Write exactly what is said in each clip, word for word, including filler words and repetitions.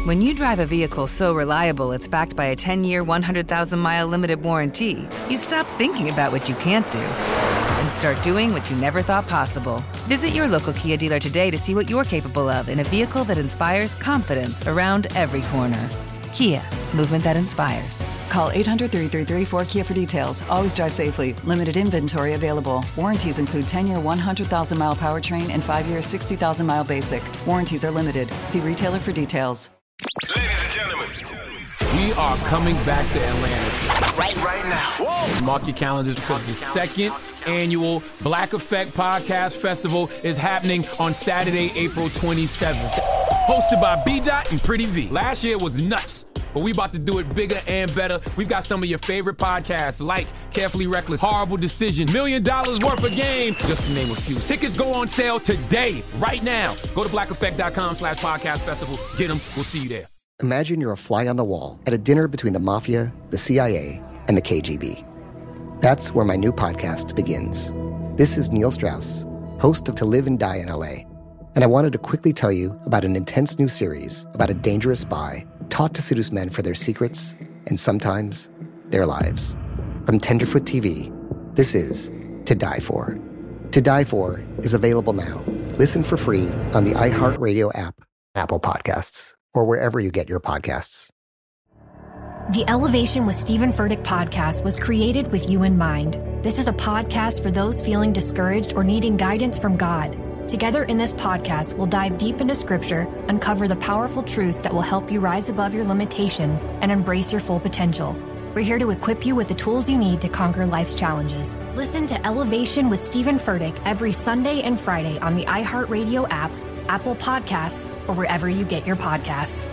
When you drive a vehicle so reliable it's backed by a ten-year, one hundred thousand mile limited warranty, you stop thinking about what you can't do and start doing what you never thought possible. Visit your local Kia dealer today to see what you're capable of in a vehicle that inspires confidence around every corner. Kia, movement that inspires. Call eight hundred, three three three, four K I A for details. Always drive safely. Limited inventory available. Warranties include ten-year, one hundred thousand mile powertrain and five-year, sixty thousand mile basic. Warranties are limited. See retailer for details. Ladies and gentlemen, we are coming back to Atlanta. Right, right now. Whoa. Mark your calendars because the second annual Black Effect Podcast Festival is happening on Saturday, April twenty-seventh. Hosted by B-Dot and Pretty V. Last year was nuts, but we about to do it bigger and better. We've got some of your favorite podcasts like Carefully Reckless, Horrible Decision, Million Dollars Worth of Game, just to name a few. Tickets go on sale today, right now. Go to blackeffect.com slash podcast festival. Get them. We'll see you there. Imagine you're a fly on the wall at a dinner between the mafia, the C I A, and the K G B. That's where my new podcast begins. This is Neil Strauss, host of To Live and Die in L A, and I wanted to quickly tell you about an intense new series about a dangerous spy taught to seduce men for their secrets and sometimes their lives. From Tenderfoot T V, this is To Die For. To Die For is available now. Listen for free on the iHeartRadio app, Apple Podcasts, or wherever you get your podcasts. The Elevation with Stephen Furtick podcast was created with you in mind. This is a podcast for those feeling discouraged or needing guidance from God. Together in this podcast, we'll dive deep into Scripture, uncover the powerful truths that will help you rise above your limitations and embrace your full potential. We're here to equip you with the tools you need to conquer life's challenges. Listen to Elevation with Stephen Furtick every Sunday and Friday on the iHeartRadio app, Apple Podcasts, or wherever you get your podcasts.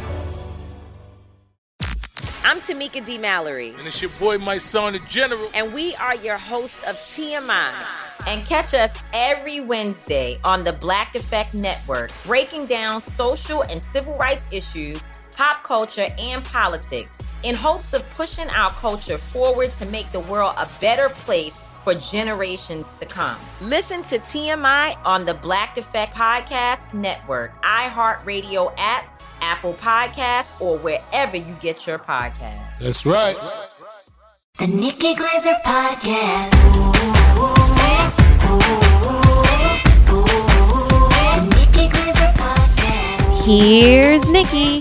I'm Tamika D. Mallory. And it's your boy, my son, the General. And we are your hosts of T M I. And catch us every Wednesday on the Black Effect Network, breaking down social and civil rights issues, pop culture, and politics in hopes of pushing our culture forward to make the world a better place for generations to come. Listen to T M I on the Black Effect Podcast Network, iHeartRadio app, Apple Podcasts, or wherever you get your podcasts. That's right. The Nikki Glazer Podcast. Ooh, ooh, ooh, the Nikki Glazer Podcast. Here's Nikki.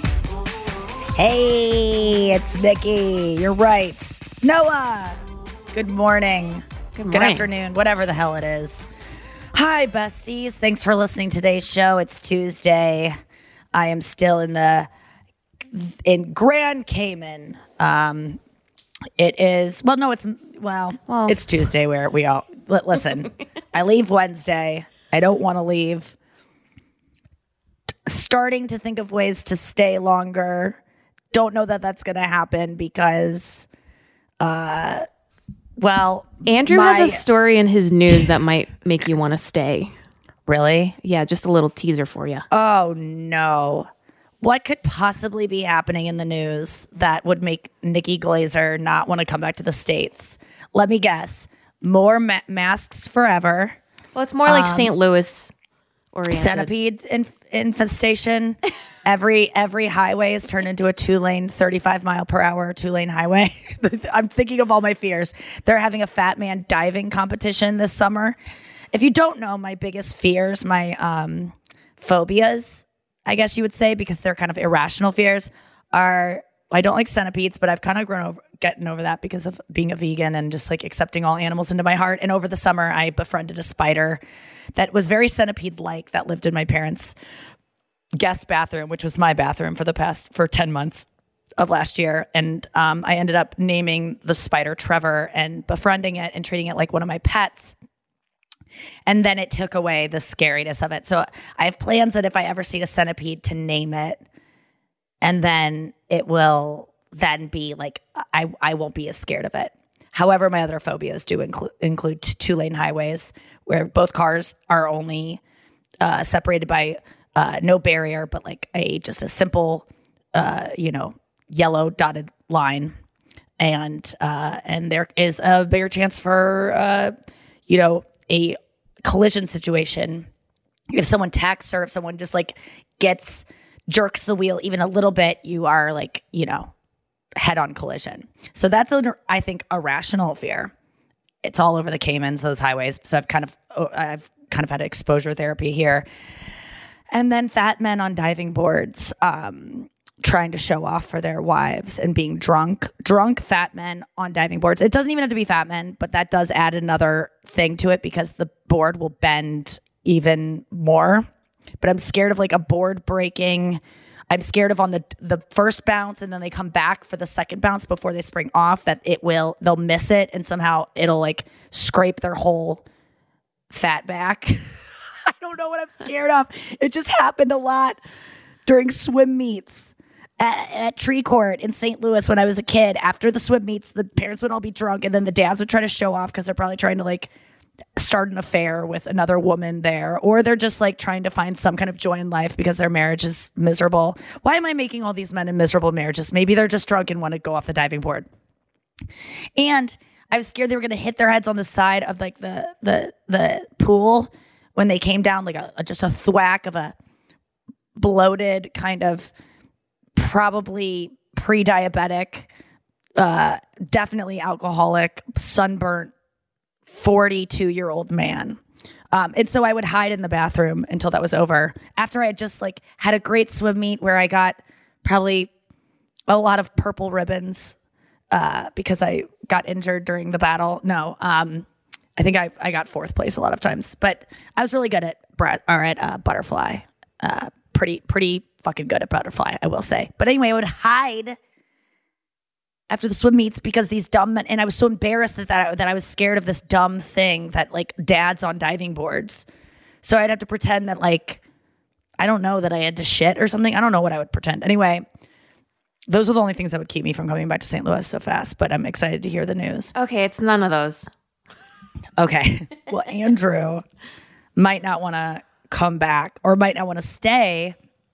Hey, it's Nikki. You're right. Noah. Good morning. Good morning. Good afternoon. Whatever the hell it is. Hi, besties. Thanks for listening to today's show. It's Tuesday. I am still in the in Grand Cayman. Um, it is well, no, it's well, well, it's Tuesday where we all li- listen. I leave Wednesday. I don't want to leave. Starting to think of ways to stay longer. Don't know that that's going to happen because, uh, well, Andrew my, has a story in his news that might make you want to stay. Really? Yeah, just a little teaser for you. Oh, no. What could possibly be happening in the news that would make Nikki Glazer not want to come back to the States? Let me guess. More ma- masks forever. Well, it's more like um, Saint Louis oriented. Centipede inf- infestation. every every highway is turned into a two-lane, thirty-five mile per hour two-lane highway. I'm thinking of all my fears. They're having a fat man diving competition this summer. If you don't know, my biggest fears, my um, phobias, I guess you would say, because they're kind of irrational fears, are I don't like centipedes, but I've kind of grown over getting over that because of being a vegan and just like accepting all animals into my heart. And over the summer, I befriended a spider that was very centipede-like that lived in my parents' guest bathroom, which was my bathroom for the past for ten months of last year. And um, I ended up naming the spider Trevor and befriending it and treating it like one of my pets. And then it took away the scariness of it. So I have plans that if I ever see a centipede to name it, and then it will then be like, I, I won't be as scared of it. However, my other phobias do include include two-lane highways where both cars are only uh, separated by uh, no barrier, but like a just a simple, uh, you know, yellow dotted line. And uh, and there is a bigger chance for, uh, you know, a collision situation if someone texts or if someone just like gets jerks the wheel even a little bit, you are like, you know, head-on collision. So that's, a, I think, a rational fear. It's all over the Caymans, those highways. So I've kind of, I've kind of had exposure therapy here. And then fat men on diving boards, um, trying to show off for their wives and being drunk. Drunk fat men on diving boards. It doesn't even have to be fat men, but that does add another thing to it because the board will bend even more. But I'm scared of like a board breaking. I'm scared of on the the first bounce and then they come back for the second bounce before they spring off that it will, they'll miss it and somehow it'll like scrape their whole fat back. I don't know what I'm scared of. It just happened a lot during swim meets at, at Tree Court in Saint Louis when I was a kid. After the swim meets, the parents would all be drunk and then the dads would try to show off because they're probably trying to like start an affair with another woman there, or they're just like trying to find some kind of joy in life because their marriage is miserable. Why am I making all these men in miserable marriages? Maybe they're just drunk and want to go off the diving board. And I was scared they were going to hit their heads on the side of like the the the pool when they came down, like a, a just a thwack of a bloated kind of probably pre-diabetic, uh, definitely alcoholic, sunburnt, forty-two-year-old man. Um, and so I would hide in the bathroom until that was over. After I had just like had a great swim meet where I got probably a lot of purple ribbons uh, because I got injured during the battle. No, um, I think I, I got fourth place a lot of times, but I was really good at Brett or at uh, butterfly. Uh, pretty, pretty fucking good at butterfly, I will say. But anyway, I would hide after the swim meets because these dumb men, and I was so embarrassed that, that, I, that I was scared of this dumb thing that like dads on diving boards. So I'd have to pretend that like, I don't know, that I had to shit or something. I don't know what I would pretend. Anyway, those are the only things that would keep me from coming back to Saint Louis so fast, but I'm excited to hear the news. Okay, it's none of those. Okay. Well, Andrew might not want to come back or might not want to stay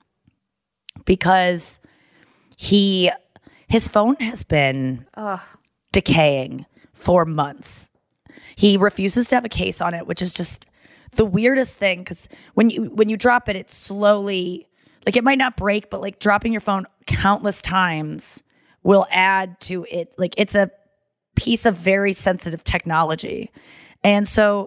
because he... his phone has been Ugh. decaying for months. He refuses to have a case on it, which is just the weirdest thing because when you when you drop it, it's slowly, like it might not break, but like dropping your phone countless times will add to it. Like it's a piece of very sensitive technology. And so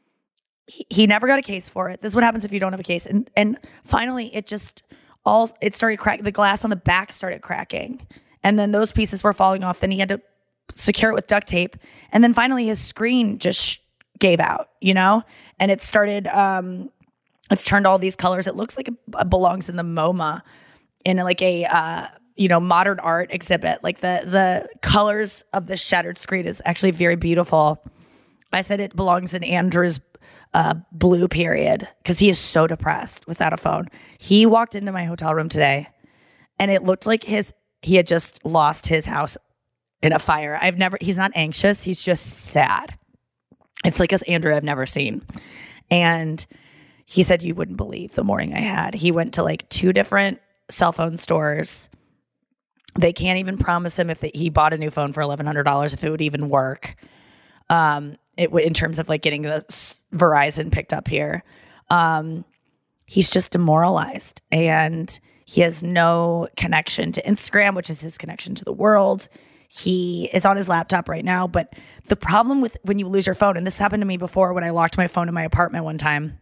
he, he never got a case for it. This is what happens if you don't have a case. And and finally, it just all, it started cracking. The glass on the back started cracking. And then those pieces were falling off. Then he had to secure it with duct tape. And then finally his screen just sh- gave out, you know? And it started, um, it's turned all these colors. It looks like it, it belongs in the MoMA in like a, uh, you know, modern art exhibit. Like the, the colors of the shattered screen is actually very beautiful. I said it belongs in Andrew's uh, blue period because he is so depressed without a phone. He walked into my hotel room today and it looked like his, he had just lost his house in a fire. I've never, he's not anxious. He's just sad. It's like this Andrew I've never seen. And he said, you wouldn't believe the morning I had. He went to like two different cell phone stores. They can't even promise him if they, he bought a new phone for eleven hundred dollars, if it would even work. Um, it w- in terms of like getting the Verizon picked up here. Um, he's just demoralized and he has no connection to Instagram, which is his connection to the world. He is on his laptop right now. But the problem with when you lose your phone, and this happened to me before when I locked my phone in my apartment one time,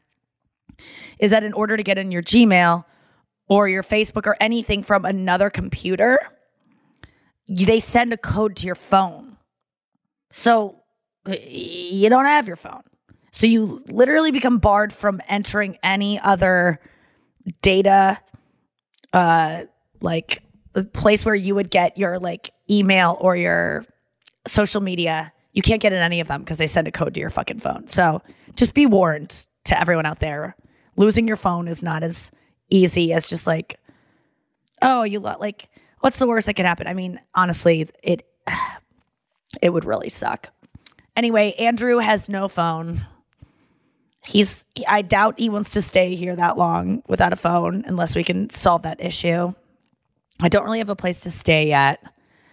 is that in order to get in your Gmail or your Facebook or anything from another computer, they send a code to your phone. So you don't have your phone. So you literally become barred from entering any other data, uh, like the place where you would get your like email or your social media. You can't get in any of them because they send a code to your fucking phone. So just be warned to everyone out there. Losing your phone is not as easy as just like, oh, you lo- like, what's the worst that could happen? I mean, honestly, it it would really suck. Anyway, Andrew has no phone. He's, I doubt he wants to stay here that long without a phone unless we can solve that issue. I don't really have a place to stay yet.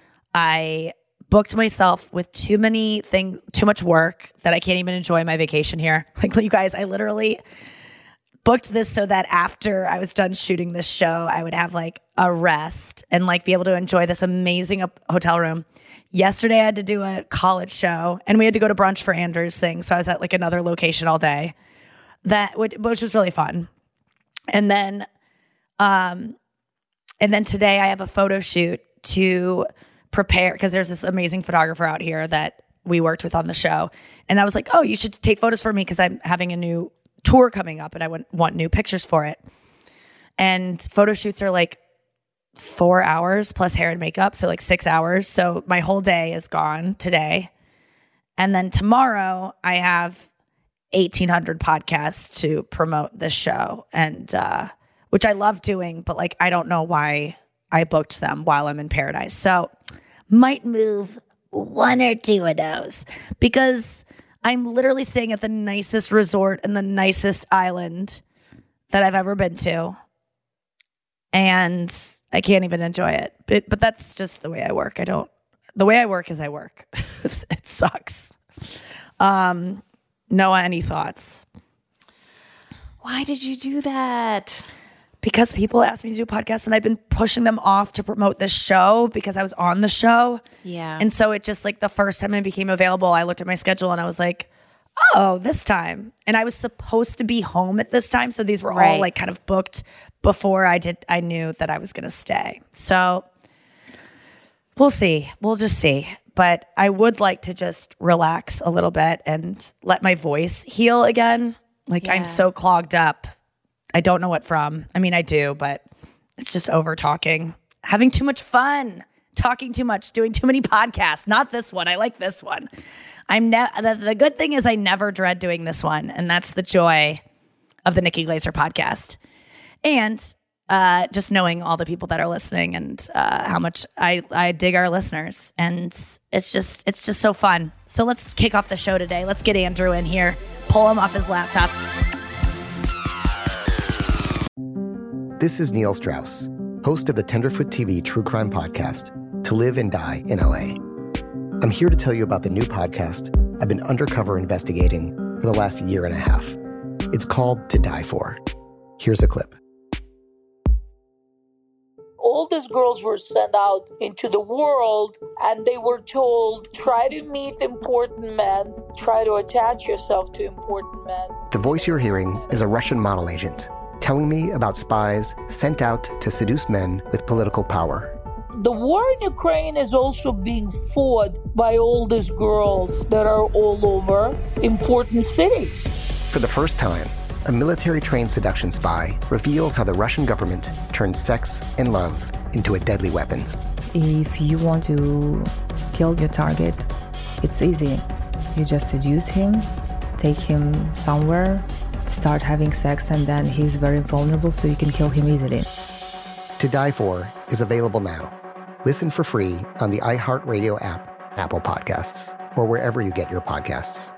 I booked myself with too many things, too much work that I can't even enjoy my vacation here. Like you guys, I literally booked this so that after I was done shooting this show, I would have like a rest and like be able to enjoy this amazing hotel room. Yesterday I had to do a college show and we had to go to brunch for Andrew's thing. So I was at like another location all day, that which was really fun. And then, um, and then today I have a photo shoot to prepare because there's this amazing photographer out here that we worked with on the show. And I was like, oh, you should take photos for me because I'm having a new tour coming up and I want, want new pictures for it. And photo shoots are like four hours plus hair and makeup. So like six hours. So my whole day is gone today. And then tomorrow I have eighteen hundred podcasts to promote this show. And, uh, which I love doing, but like, I don't know why I booked them while I'm in Paradise. So might move one or two of those because I'm literally staying at the nicest resort and the nicest island that I've ever been to. And I can't even enjoy it. But, but that's just the way I work. I don't, the way I work is I work. It sucks. Um, Noah, any thoughts? Why did you do that? Because people asked me to do podcasts and I've been pushing them off to promote this show because I was on the show. Yeah. And so it just like the first time it became available, I looked at my schedule and I was like, oh, this time. And I was supposed to be home at this time. So these were Right. all like kind of booked before I did. I knew that I was going to stay. So we'll see. We'll just see. But I would like to just relax a little bit and let my voice heal again. Like Yeah. I'm so clogged up. I don't know what from. I mean, I do, but it's just over talking, having too much fun, talking too much, doing too many podcasts. Not this one. I like this one. I'm ne- the, the good thing is I never dread doing this one. And that's the joy of the Nikki Glazer podcast. And uh, just knowing all the people that are listening and uh, how much I, I dig our listeners. And it's just, it's just so fun. So let's kick off the show today. Let's get Andrew in here, pull him off his laptop. This is Neil Strauss, host of the Tenderfoot T V true crime podcast, To Live and Die in L A. I'm here to tell you about the new podcast I've been undercover investigating for the last year and a half. It's called To Die For. Here's a clip. All these girls were sent out into the world and they were told, try to meet important men, try to attach yourself to important men. The voice you're hearing is a Russian model agent telling me about spies sent out to seduce men with political power. The war in Ukraine is also being fought by all these girls that are all over important cities. For the first time, a military-trained seduction spy reveals how the Russian government turned sex and love into a deadly weapon. If you want to kill your target, it's easy. You just seduce him, take him somewhere, start having sex, and then he's very vulnerable, so you can kill him easily. To Die For is available now. Listen for free on the iHeartRadio app, Apple Podcasts, or wherever you get your podcasts.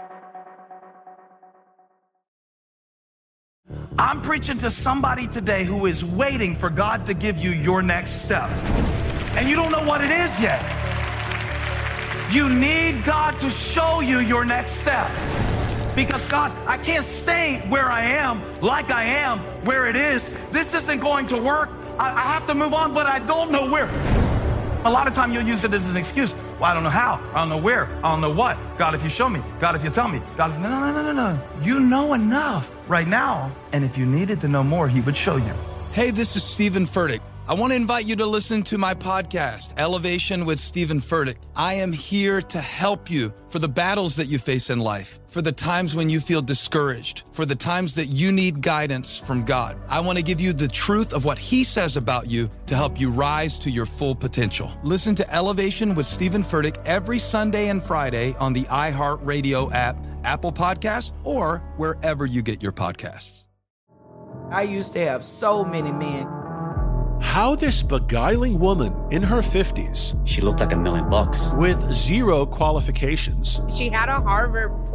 I'm preaching to somebody today who is waiting for God to give you your next step. And you don't know what it is yet. You need God to show you your next step. Because God, I can't stay where I am, like I am, where it is. This isn't going to work. I, I have to move on, but I don't know where. A lot of time you'll use it as an excuse. Well, I don't know how. I don't know where. I don't know what. God, if you show me. God, if you tell me. God, if... No, no, no, no, no. You know enough right now. And if you needed to know more, he would show you. Hey, this is Stephen Furtick. I want to invite you to listen to my podcast, Elevation with Stephen Furtick. I am here to help you for the battles that you face in life, for the times when you feel discouraged, for the times that you need guidance from God. I want to give you the truth of what he says about you to help you rise to your full potential. Listen to Elevation with Stephen Furtick every Sunday and Friday on the iHeartRadio app, Apple Podcasts, or wherever you get your podcasts. I used to have so many men. How this beguiling woman in her fifties, she looked like a million bucks, with zero qualifications, she had a Harvard plaque,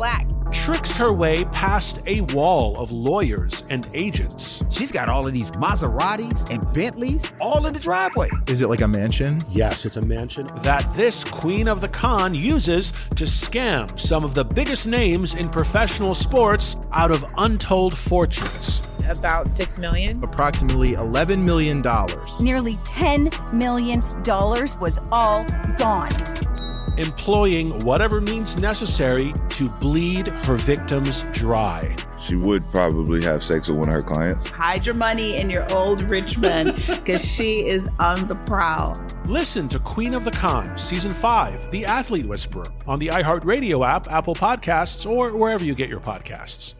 tricks her way past a wall of lawyers and agents. She's got all of these Maseratis and Bentleys all in the driveway. Is it like a mansion? Yes, it's a mansion. That this queen of the con uses to scam some of the biggest names in professional sports out of untold fortunes. About six million dollars. Approximately eleven million dollars. Nearly ten million dollars was all gone. Employing whatever means necessary to bleed her victims dry. She would probably have sex with one of her clients. Hide your money in your old rich man, because she is on the prowl. Listen to Queen of the Con, Season five, The Athlete Whisperer, on the iHeartRadio app, Apple Podcasts, or wherever you get your podcasts.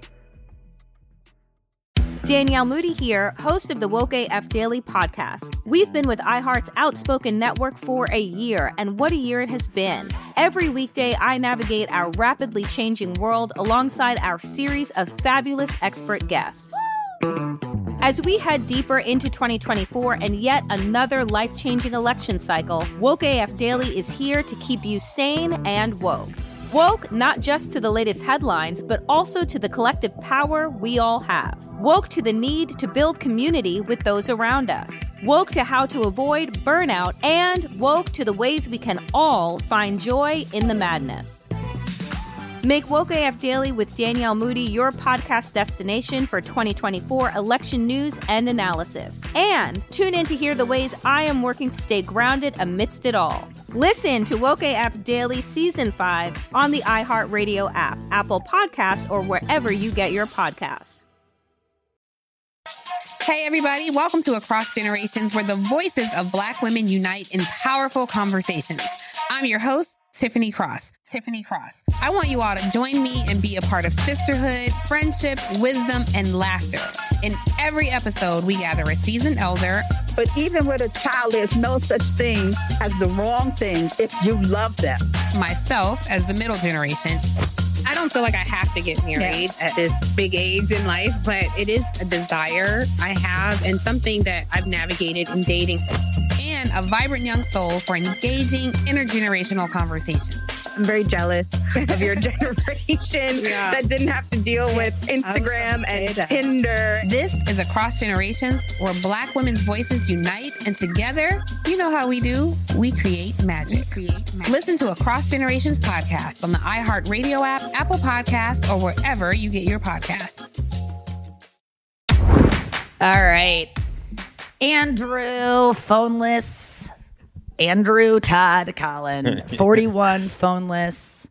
Danielle Moody here, host of the Woke A F Daily podcast. We've been with iHeart's Outspoken Network for a year, and what a year it has been. Every weekday, I navigate our rapidly changing world alongside our series of fabulous expert guests. As we head deeper into twenty twenty-four and yet another life-changing election cycle, Woke A F Daily is here to keep you sane and woke. Woke not just to the latest headlines, but also to the collective power we all have. Woke to the need to build community with those around us. Woke to how to avoid burnout, and woke to the ways we can all find joy in the madness. Make Woke A F Daily with Danielle Moody your podcast destination for twenty twenty-four election news and analysis. And tune in to hear the ways I am working to stay grounded amidst it all. Listen to Woke A F Daily Season five on the iHeartRadio app, Apple Podcasts, or wherever you get your podcasts. Hey, everybody. Welcome to Across Generations, where the voices of Black women unite in powerful conversations. I'm your host, Tiffany Cross. Tiffany Cross. I want you all to join me and be a part of sisterhood, friendship, wisdom, and laughter. In every episode, we gather a seasoned elder. But even with a child, there's no such thing as the wrong thing if you love them. Myself as the middle generation. I don't feel like I have to get married yeah. at this big age in life, but it is a desire I have and something that I've navigated in dating. And a vibrant young soul for engaging intergenerational conversations. I'm very jealous of your generation yeah. that didn't have to deal with Instagram and Tinder. This is Across Generations, where Black women's voices unite, and together, you know how we do, we create magic. We create magic. Listen to Across Generations podcast on the iHeartRadio app, Apple Podcasts, or wherever you get your podcasts. All right. Andrew, phoneless. Andrew Todd Collin, forty-one, phoneless.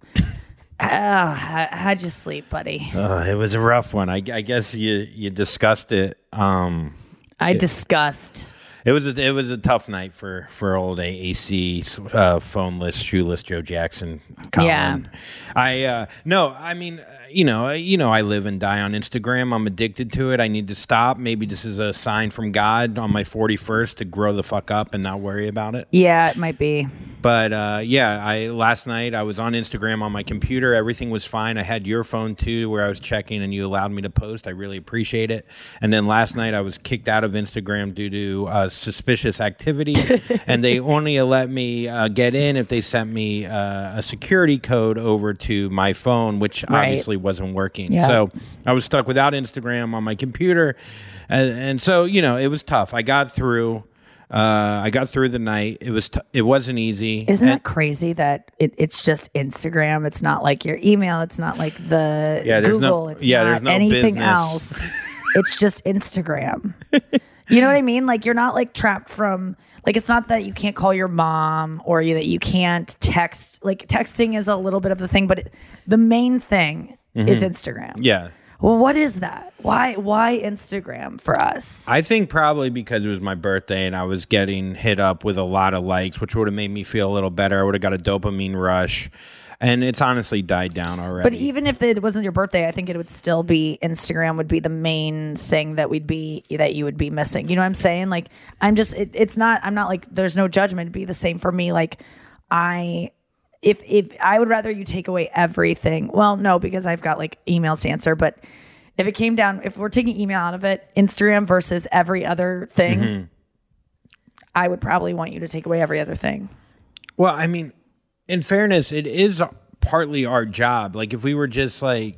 Uh, how'd you sleep, buddy? Uh, it was a rough one. I, I guess you you discussed it. Um, I it, discussed. It was a, it was a tough night for for old A A C, uh, phoneless, shoeless Joe Jackson. Collin. Yeah. I uh, no. I mean, uh, you know, you know, I live and die on Instagram. I'm addicted to it. I need to stop. Maybe this is a sign from God on my forty-first to grow the fuck up and not worry about it. Yeah, it might be. But uh, yeah, I last night I was on Instagram on my computer. Everything was fine. I had your phone too, where I was checking, and you allowed me to post. I really appreciate it. And then last night I was kicked out of Instagram due to uh, suspicious activity, and they only let me uh, get in if they sent me uh, a security code over to my phone, which right. obviously wasn't working. Yeah. So I was stuck without Instagram on my computer, and, and so you know it was tough. I got through. Uh, I got through the night. It was t- it wasn't easy. Isn't and, it crazy that it, it's just Instagram? It's not like your email. It's not like the yeah, Google. No, it's yeah, not there's no anything business. else. It's just Instagram. You know what I mean? Like you're not like trapped from like it's not that you can't call your mom or you, that you can't text. Like texting is a little bit of the thing, but it, the main thing mm-hmm. is Instagram. Yeah. Well, what is that? Why why Instagram for us? I think probably because it was my birthday and I was getting hit up with a lot of likes, which would have made me feel a little better. I would have got a dopamine rush. And it's honestly died down already. But even if it wasn't your birthday, I think it would still be Instagram would be the main thing that we'd be that you would be missing. You know what I'm saying? Like I'm just it, it's not I'm not like there's no judgment. It'd be the same for me. Like I If if I would rather you take away everything. Well, no, because I've got like emails to answer. But if it came down, if we're taking email out of it, Instagram versus every other thing, mm-hmm. I would probably want you to take away every other thing. Well, I mean, in fairness, it is partly our job. Like if we were just like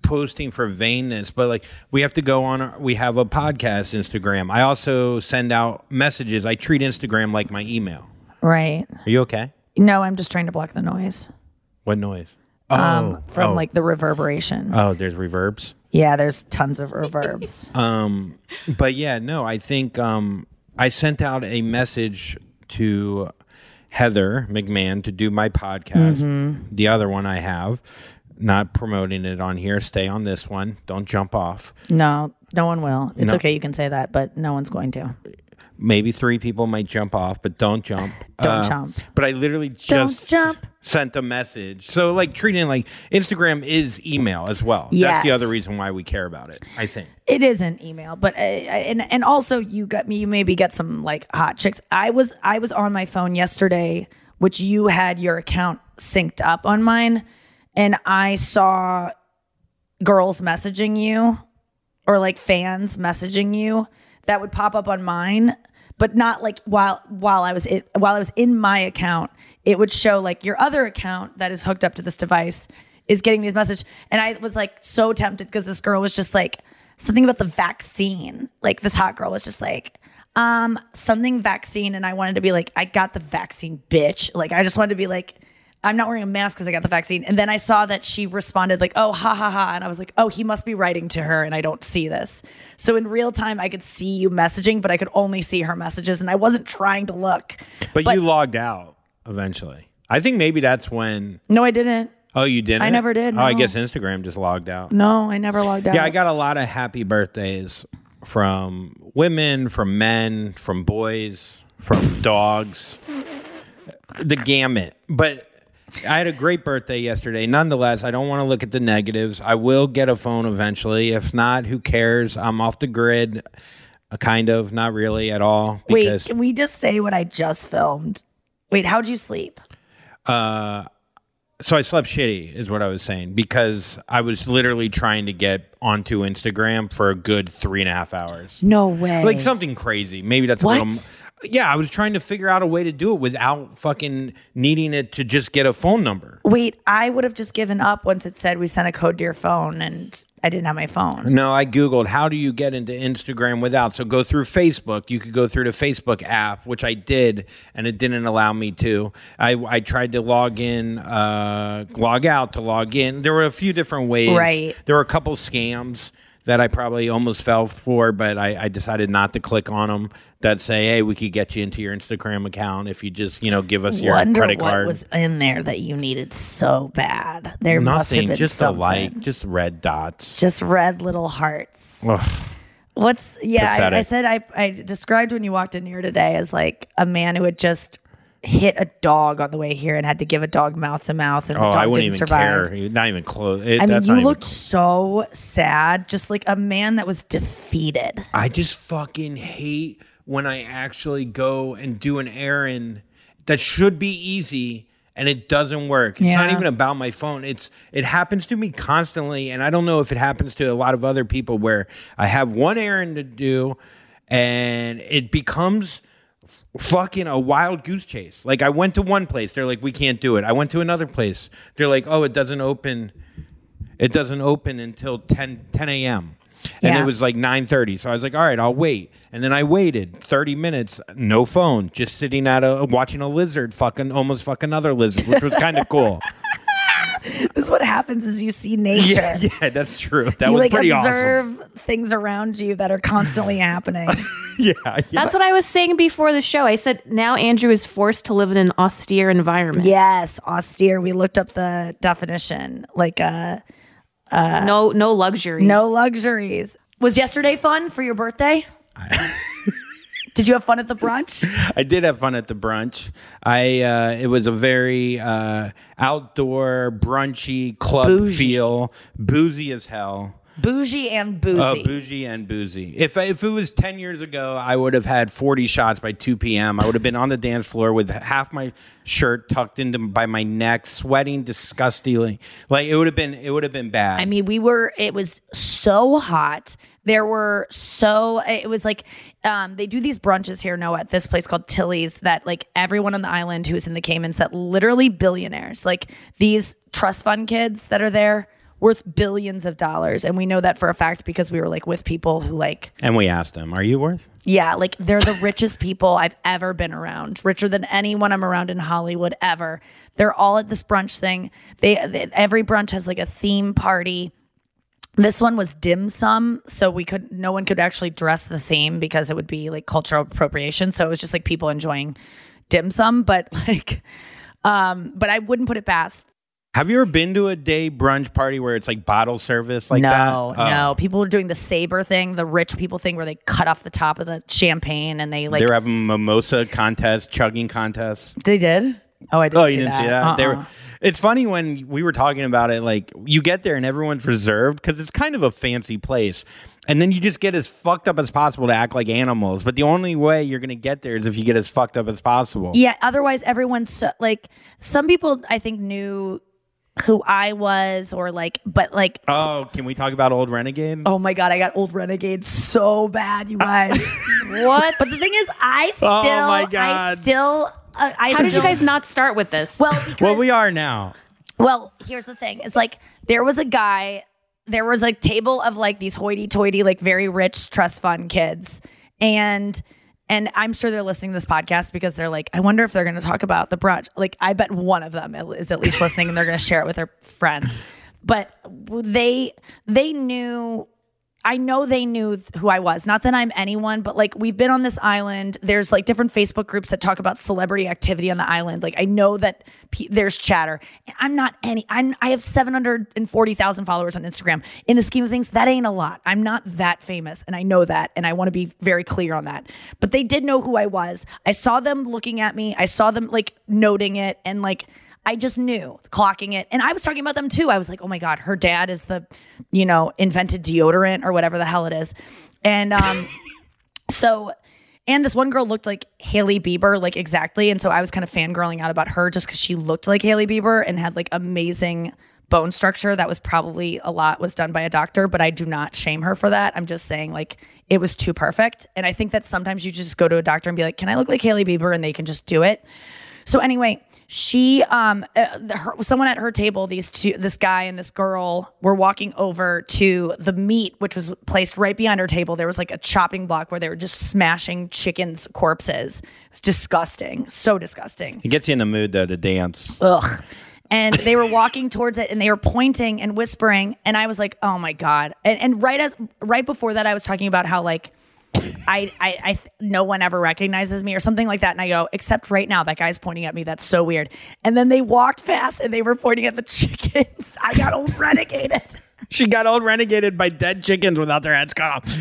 posting for vainness, but like we have to go on. Our, we have a podcast Instagram. I also send out messages. I treat Instagram like my email. Right. Are you okay? No, I'm just trying to block the noise. What noise? Um, Oh, from oh. like the reverberation. Oh, there's reverbs. Yeah, there's tons of reverbs. Um, but yeah, no, I think um, I sent out a message to Heather McMahon to do my podcast. Mhm. The other one I have, not promoting it on here. Stay on this one. Don't jump off. No, no one will. It's No. okay, you can say that, but no one's going to. Maybe three people might jump off, but don't jump. Don't jump. But I literally Don't just jump. sent a message. So like treating it like Instagram is email as well. That's Yes. the other reason why we care about it, I think. It is an email, but uh, and and also you got me. You maybe get some like hot chicks. I was I was on my phone yesterday, which you had your account synced up on mine, and I saw girls messaging you, or like fans messaging you that would pop up on mine, but not like while while I was it while I was in my account. It would show like your other account that is hooked up to this device is getting these messages, and I was like so tempted because this girl was just like something about the vaccine. Like this hot girl was just like, um, something vaccine, and I wanted to be like, I got the vaccine, bitch. Like I just wanted to be like, I'm not wearing a mask because I got the vaccine. And then I saw that she responded like, oh, ha ha ha, and I was like, oh, he must be writing to her, and I don't see this. So in real time, I could see you messaging, but I could only see her messages, and I wasn't trying to look. But, you logged out eventually. I think maybe that's when. No, I didn't. Oh, you didn't? I never did, Oh, I no. guess Instagram just logged out. No, I never logged out. Yeah, I got a lot of happy birthdays from women, from men, from boys, from dogs, the gamut. But I had a great birthday yesterday. Nonetheless, I don't want to look at the negatives. I will get a phone eventually. If not, who cares? I'm off the grid, uh, kind of, not really at all. Wait, Because, can we just say what I just filmed? Wait, how'd you sleep? uh, so I slept shitty, is what I was saying, because I was literally trying to get onto Instagram for a good three and a half hours. No way. Like something crazy. Maybe that's What? a little. Yeah, I was trying to figure out a way to do it without fucking needing it to just get a phone number. Wait, I would have just given up once it said we sent a code to your phone and I didn't have my phone. No, I Googled how do you get into Instagram without. So go through Facebook. You could go through the Facebook app, which I did, and it didn't allow me to. I, I tried to log in, uh, log out to log in. There were a few different ways. Right. There were a couple scams that I probably almost fell for, but I, I decided not to click on them that say, hey, we could get you into your Instagram account if you just, you know, give us your Wonder credit what card. was in there that you needed so bad. There must have Nothing, been just something. a like, just red dots. Just red little hearts. Ugh. What's yeah? I, I Pathetic. said I I described when you walked in here today as like a man who had just hit a dog on the way here and had to give a dog mouth to mouth, and the Oh, dog I wouldn't didn't even survive. care. Not even close. It, I mean, that's you not even looked so sad, just like a man that was defeated. I just fucking hate when I actually go and do an errand that should be easy and it doesn't work. It's not Yeah. even about my phone. It's it happens to me constantly, and I don't know if it happens to a lot of other people where I have one errand to do and it becomes fucking a wild goose chase. Like I went to one place, they're like, we can't do it. I went to another place, they're like, oh, it doesn't open. It doesn't open until ten a.m. And Yeah. it was like nine thirty. So I was like, all right, I'll wait. And then I waited thirty minutes, no phone, just sitting at a watching a lizard fucking almost fuck another lizard, which was kind of cool. This is what happens is you see nature. Yeah, yeah, that's true. That you was like pretty observe awesome. things around you that are constantly happening. Yeah, yeah. That's what I was saying before the show. I said now Andrew is forced to live in an austere environment. Yes, austere. We looked up the definition. Like uh, uh no no luxuries. No luxuries. Was yesterday fun for your birthday? Did you have fun at the brunch? I did have fun at the brunch. I uh, it was a very uh, outdoor, brunchy club Bougie. feel, boozy as hell. Bougie and boozy. Oh, bougie and boozy. If if it was ten years ago, I would have had forty shots by two p.m. I would have been on the dance floor with half my shirt tucked into by my neck, sweating disgustingly. Like it would have been it would have been bad. I mean, we were, it was so hot. There were so, it was like, um, they do these brunches here, Noah, at this place called Tilly's that like everyone on the island who's in the Caymans, that literally billionaires, like these trust fund kids that are there, worth billions of dollars. And we know that for a fact because we were like with people who like, And we asked them, are you worth? yeah, like they're the richest people I've ever been around, richer than anyone I'm around in Hollywood ever. They're all at this brunch thing. They, they every brunch has like a theme party. This one was dim sum, so we could no one could actually dress the theme because it would be like cultural appropriation. So it was just like people enjoying dim sum, but like, um, but I wouldn't put it past. Have you ever been to a day brunch party where it's like bottle service like no, that? No, no. People are doing the saber thing, the rich people thing where they cut off the top of the champagne and they like. They're having mimosa contests, chugging contests. They did? Oh, I didn't oh, you see didn't that. see that? Uh-uh. They were, it's funny when we were talking about it, like you get there and everyone's reserved because it's kind of a fancy place. And then you just get as fucked up as possible to act like animals. But the only way you're going to get there is if you get as fucked up as possible. Yeah, otherwise everyone's so, like, some people I think knew who I was or like, but like. Oh, can we talk about Old Renegade? Oh my God, I got Old Renegade so bad, you guys. What? But the thing is, I still, Oh my I God. still, uh, I How still, did you guys not start with this? Well, because, Well, we are now. Well, here's the thing. It's like there was a guy, there was a table of like these hoity-toity, like very rich trust fund kids. And and I'm sure they're listening to this podcast because they're like, I wonder if they're going to talk about the brunch. Like, I bet one of them is at least listening and they're going to share it with their friends. But they they knew, I know they knew who I was. Not that I'm anyone, but like we've been on this island. There's like different Facebook groups that talk about celebrity activity on the island. Like I know that pe- there's chatter. And I'm not any, I'm, I have seven hundred forty thousand followers on Instagram. In the scheme of things, that ain't a lot. I'm not that famous and I know that. And I want to be very clear on that. But they did know who I was. I saw them looking at me. I saw them like noting it and like, I just knew, clocking it. And I was talking about them too. I was like, oh my God, her dad is the, you know, invented deodorant or whatever the hell it is. And um, so, and this one girl looked like Hailey Bieber, like exactly. And so I was kind of fangirling out about her just because she looked like Hailey Bieber and had like amazing bone structure. That was probably a lot was done by a doctor, but I do not shame her for that. I'm just saying like it was too perfect. And I think that sometimes you just go to a doctor and be like, can I look like Hailey Bieber? And they can just do it. So anyway, she, um, uh, her, someone at her table, these two, this guy and this girl were walking over to the meat, which was placed right behind her table. There was like a chopping block where they were just smashing chickens' corpses. It was disgusting. So disgusting. It gets you in the mood though to dance. Ugh. And they were walking towards it and they were pointing and whispering. And I was like, oh my God. And, and right as, right before that, I was talking about how like, I, I, I, no one ever recognizes me or something like that. And I go, except right now, that guy's pointing at me. That's so weird. And then they walked past and they were pointing at the chickens. I got old renegaded. She got old renegaded by dead chickens without their heads cut off.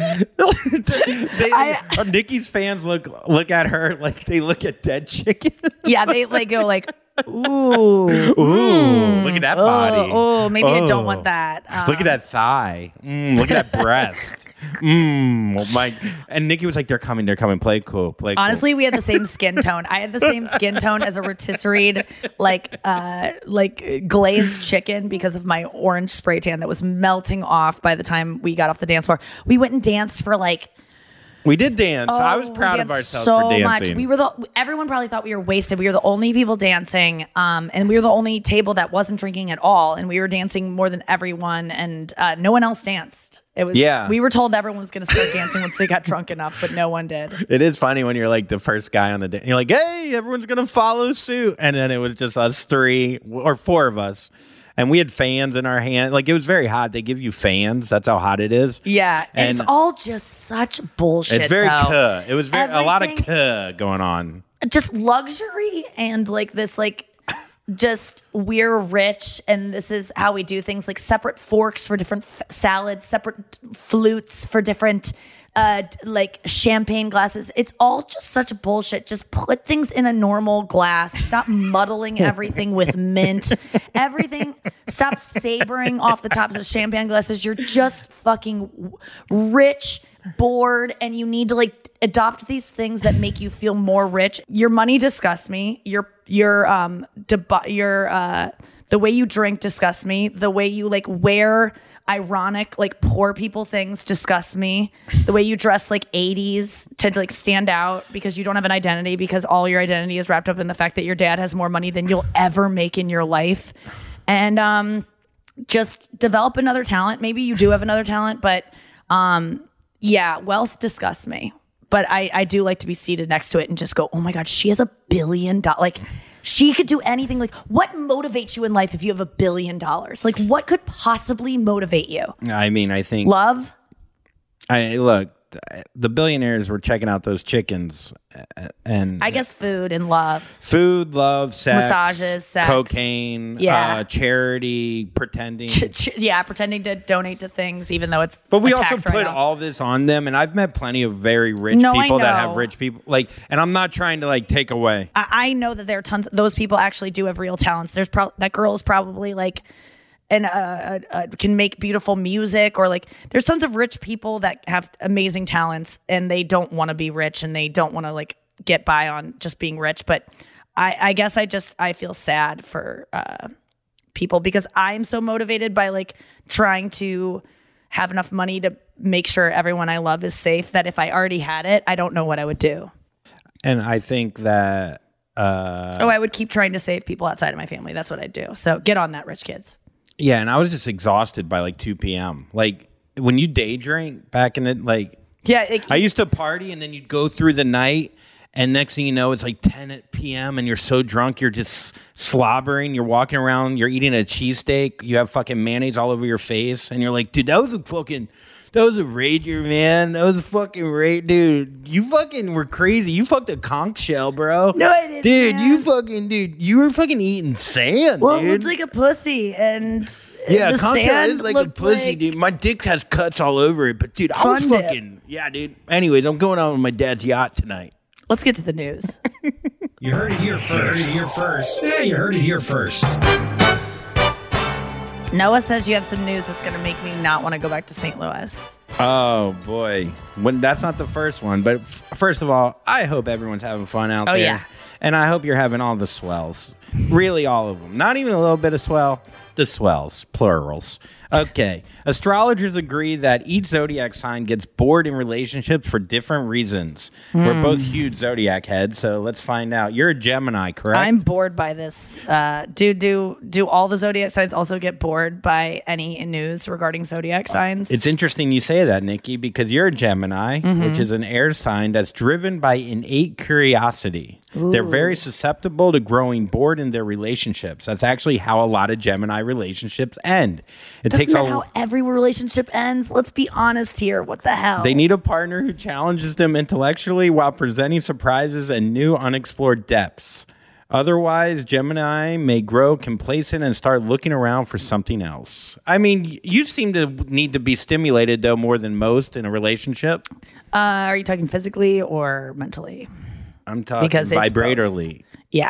they, I- Nikki's fans look look at her like they look at dead chickens. Yeah, they like go like, ooh, Ooh, mm, look at that oh, body. Oh, maybe I don't Oh. want that. Um, Look at that thigh. Mm, look at that breast. Mm, oh my. And Nikki was like, they're coming, they're coming. Play cool. Play cool. Honestly, we had the same skin tone. I had the same skin tone as a rotisserie, like uh, like glazed chicken because of my orange spray tan that was melting off by the time we got off the dance floor. We went and danced for like. We did dance. Oh, I was we proud of danced ourselves so for dancing. much. We were the everyone probably thought we were wasted. We were the only people dancing, um, and we were the only table that wasn't drinking at all. And we were dancing more than everyone, and uh, no one else danced. It was Yeah. We were told everyone was going to start dancing once they got drunk enough, but no one did. It is funny when you're like the first guy on the day. You're like, hey, everyone's going to follow suit. And then it was just us three or four of us. And we had fans in our hand. Like, it was very hot. They give you fans. That's how hot it is. Yeah, and, And it's all just such bullshit. It's very though. cuh. It was very, a lot of Everything- cuh going on. Just luxury and like this like just we're rich and this is how we do things, like separate forks for different f- salads, separate flutes for different uh d- like champagne glasses. It's all just such bullshit. Just put things in a normal glass. Stop muddling everything with mint. Everything. Stop sabering off the tops of champagne glasses. You're just fucking w- rich, bored, and you need to like adopt these things that make you feel more rich. Your money disgusts me. Your your um deb- your uh the way you drink disgusts me. The way you like wear ironic like poor people things disgusts me. The way you dress like eighties to like stand out because you don't have an identity, because all your identity is wrapped up in the fact that your dad has more money than you'll ever make in your life. And um just develop another talent. Maybe you do have another talent, but um, yeah, wealth disgusts me. But I, I do like to be seated next to it and just go, oh my God, she has a billion dollars. Like, she could do anything. Like, what motivates you in life if you have a billion dollars? Like, what could possibly motivate you? I mean, I think love. I look. The billionaires were checking out those chickens, and I guess food and love, food, love, sex, massages, sex, cocaine, yeah, uh, charity, pretending, ch- ch- yeah, pretending to donate to things, even though it's. But we a also tax put write-off. all this on them, and I've met plenty of very rich No, I people that have know. rich people, like, and I'm not trying to like take away. I, I know that there are tons. Those people actually do have real talents. There's pro- that girl is probably like. And uh, uh, uh, can make beautiful music, or like there's tons of rich people that have amazing talents and they don't want to be rich and they don't want to like get by on just being rich. But I, I guess I just I feel sad for uh, people because I'm so motivated by like trying to have enough money to make sure everyone I love is safe that if I already had it, I don't know what I would do. And I think that uh, oh, I would keep trying to save people outside of my family. That's what I'd do. So get on that, rich kids. yeah, and I was just exhausted by like two p.m. Like when you day drink back in it, like yeah, it, I used to party and then you'd go through the night. And next thing you know, it's like ten p.m. and you're so drunk, you're just slobbering. You're walking around, you're eating a cheesesteak. You have fucking mayonnaise all over your face. And you're like, dude, that was a fucking, that was a rager, man. That was a fucking rage. Dude, you fucking were crazy. You fucked a conch shell, bro. No, I didn't. Dude, man. you fucking, dude, you were fucking eating sand, well, dude. it looks like a pussy. And yeah, the conch shell sand is like a looked pussy, like- dude. My dick has cuts all over it. But, dude, I was Fun dip. fucking, yeah, dude. Anyways, I'm going out on my dad's yacht tonight. Let's get to the news. You heard it here first. You heard it here first. Yeah, you heard it here first. Noah says you have some news that's going to make me not want to go back to Saint Louis. Oh boy, when that's not the first one, but f- first of all, I hope everyone's having fun out Oh, there. yeah. And I hope you're having all the swells, really all of them. Not even a little bit of swell, the swells, plurals. Okay, astrologers agree that each zodiac sign gets bored in relationships for different reasons. We're Hmm. both huge zodiac heads, so let's find out. You're a Gemini, correct? I'm bored by this. Uh, do do do all the zodiac signs also get bored by any news regarding zodiac signs? It's interesting you say that, Nikki, because you're a Gemini, Mhm. which is an air sign that's driven by innate curiosity. They're very susceptible to growing bored in their relationships. That's actually how a lot of Gemini relationships end. It Doesn't takes that a how every relationship ends? Let's be honest here. What the hell? They need a partner who challenges them intellectually while presenting surprises and new unexplored depths. Otherwise, Gemini may grow complacent and start looking around for something else. I mean, you seem to need to be stimulated, though, more than most in a relationship. Uh, are you talking physically or mentally? I'm talking Because it's vibratorly. Yeah.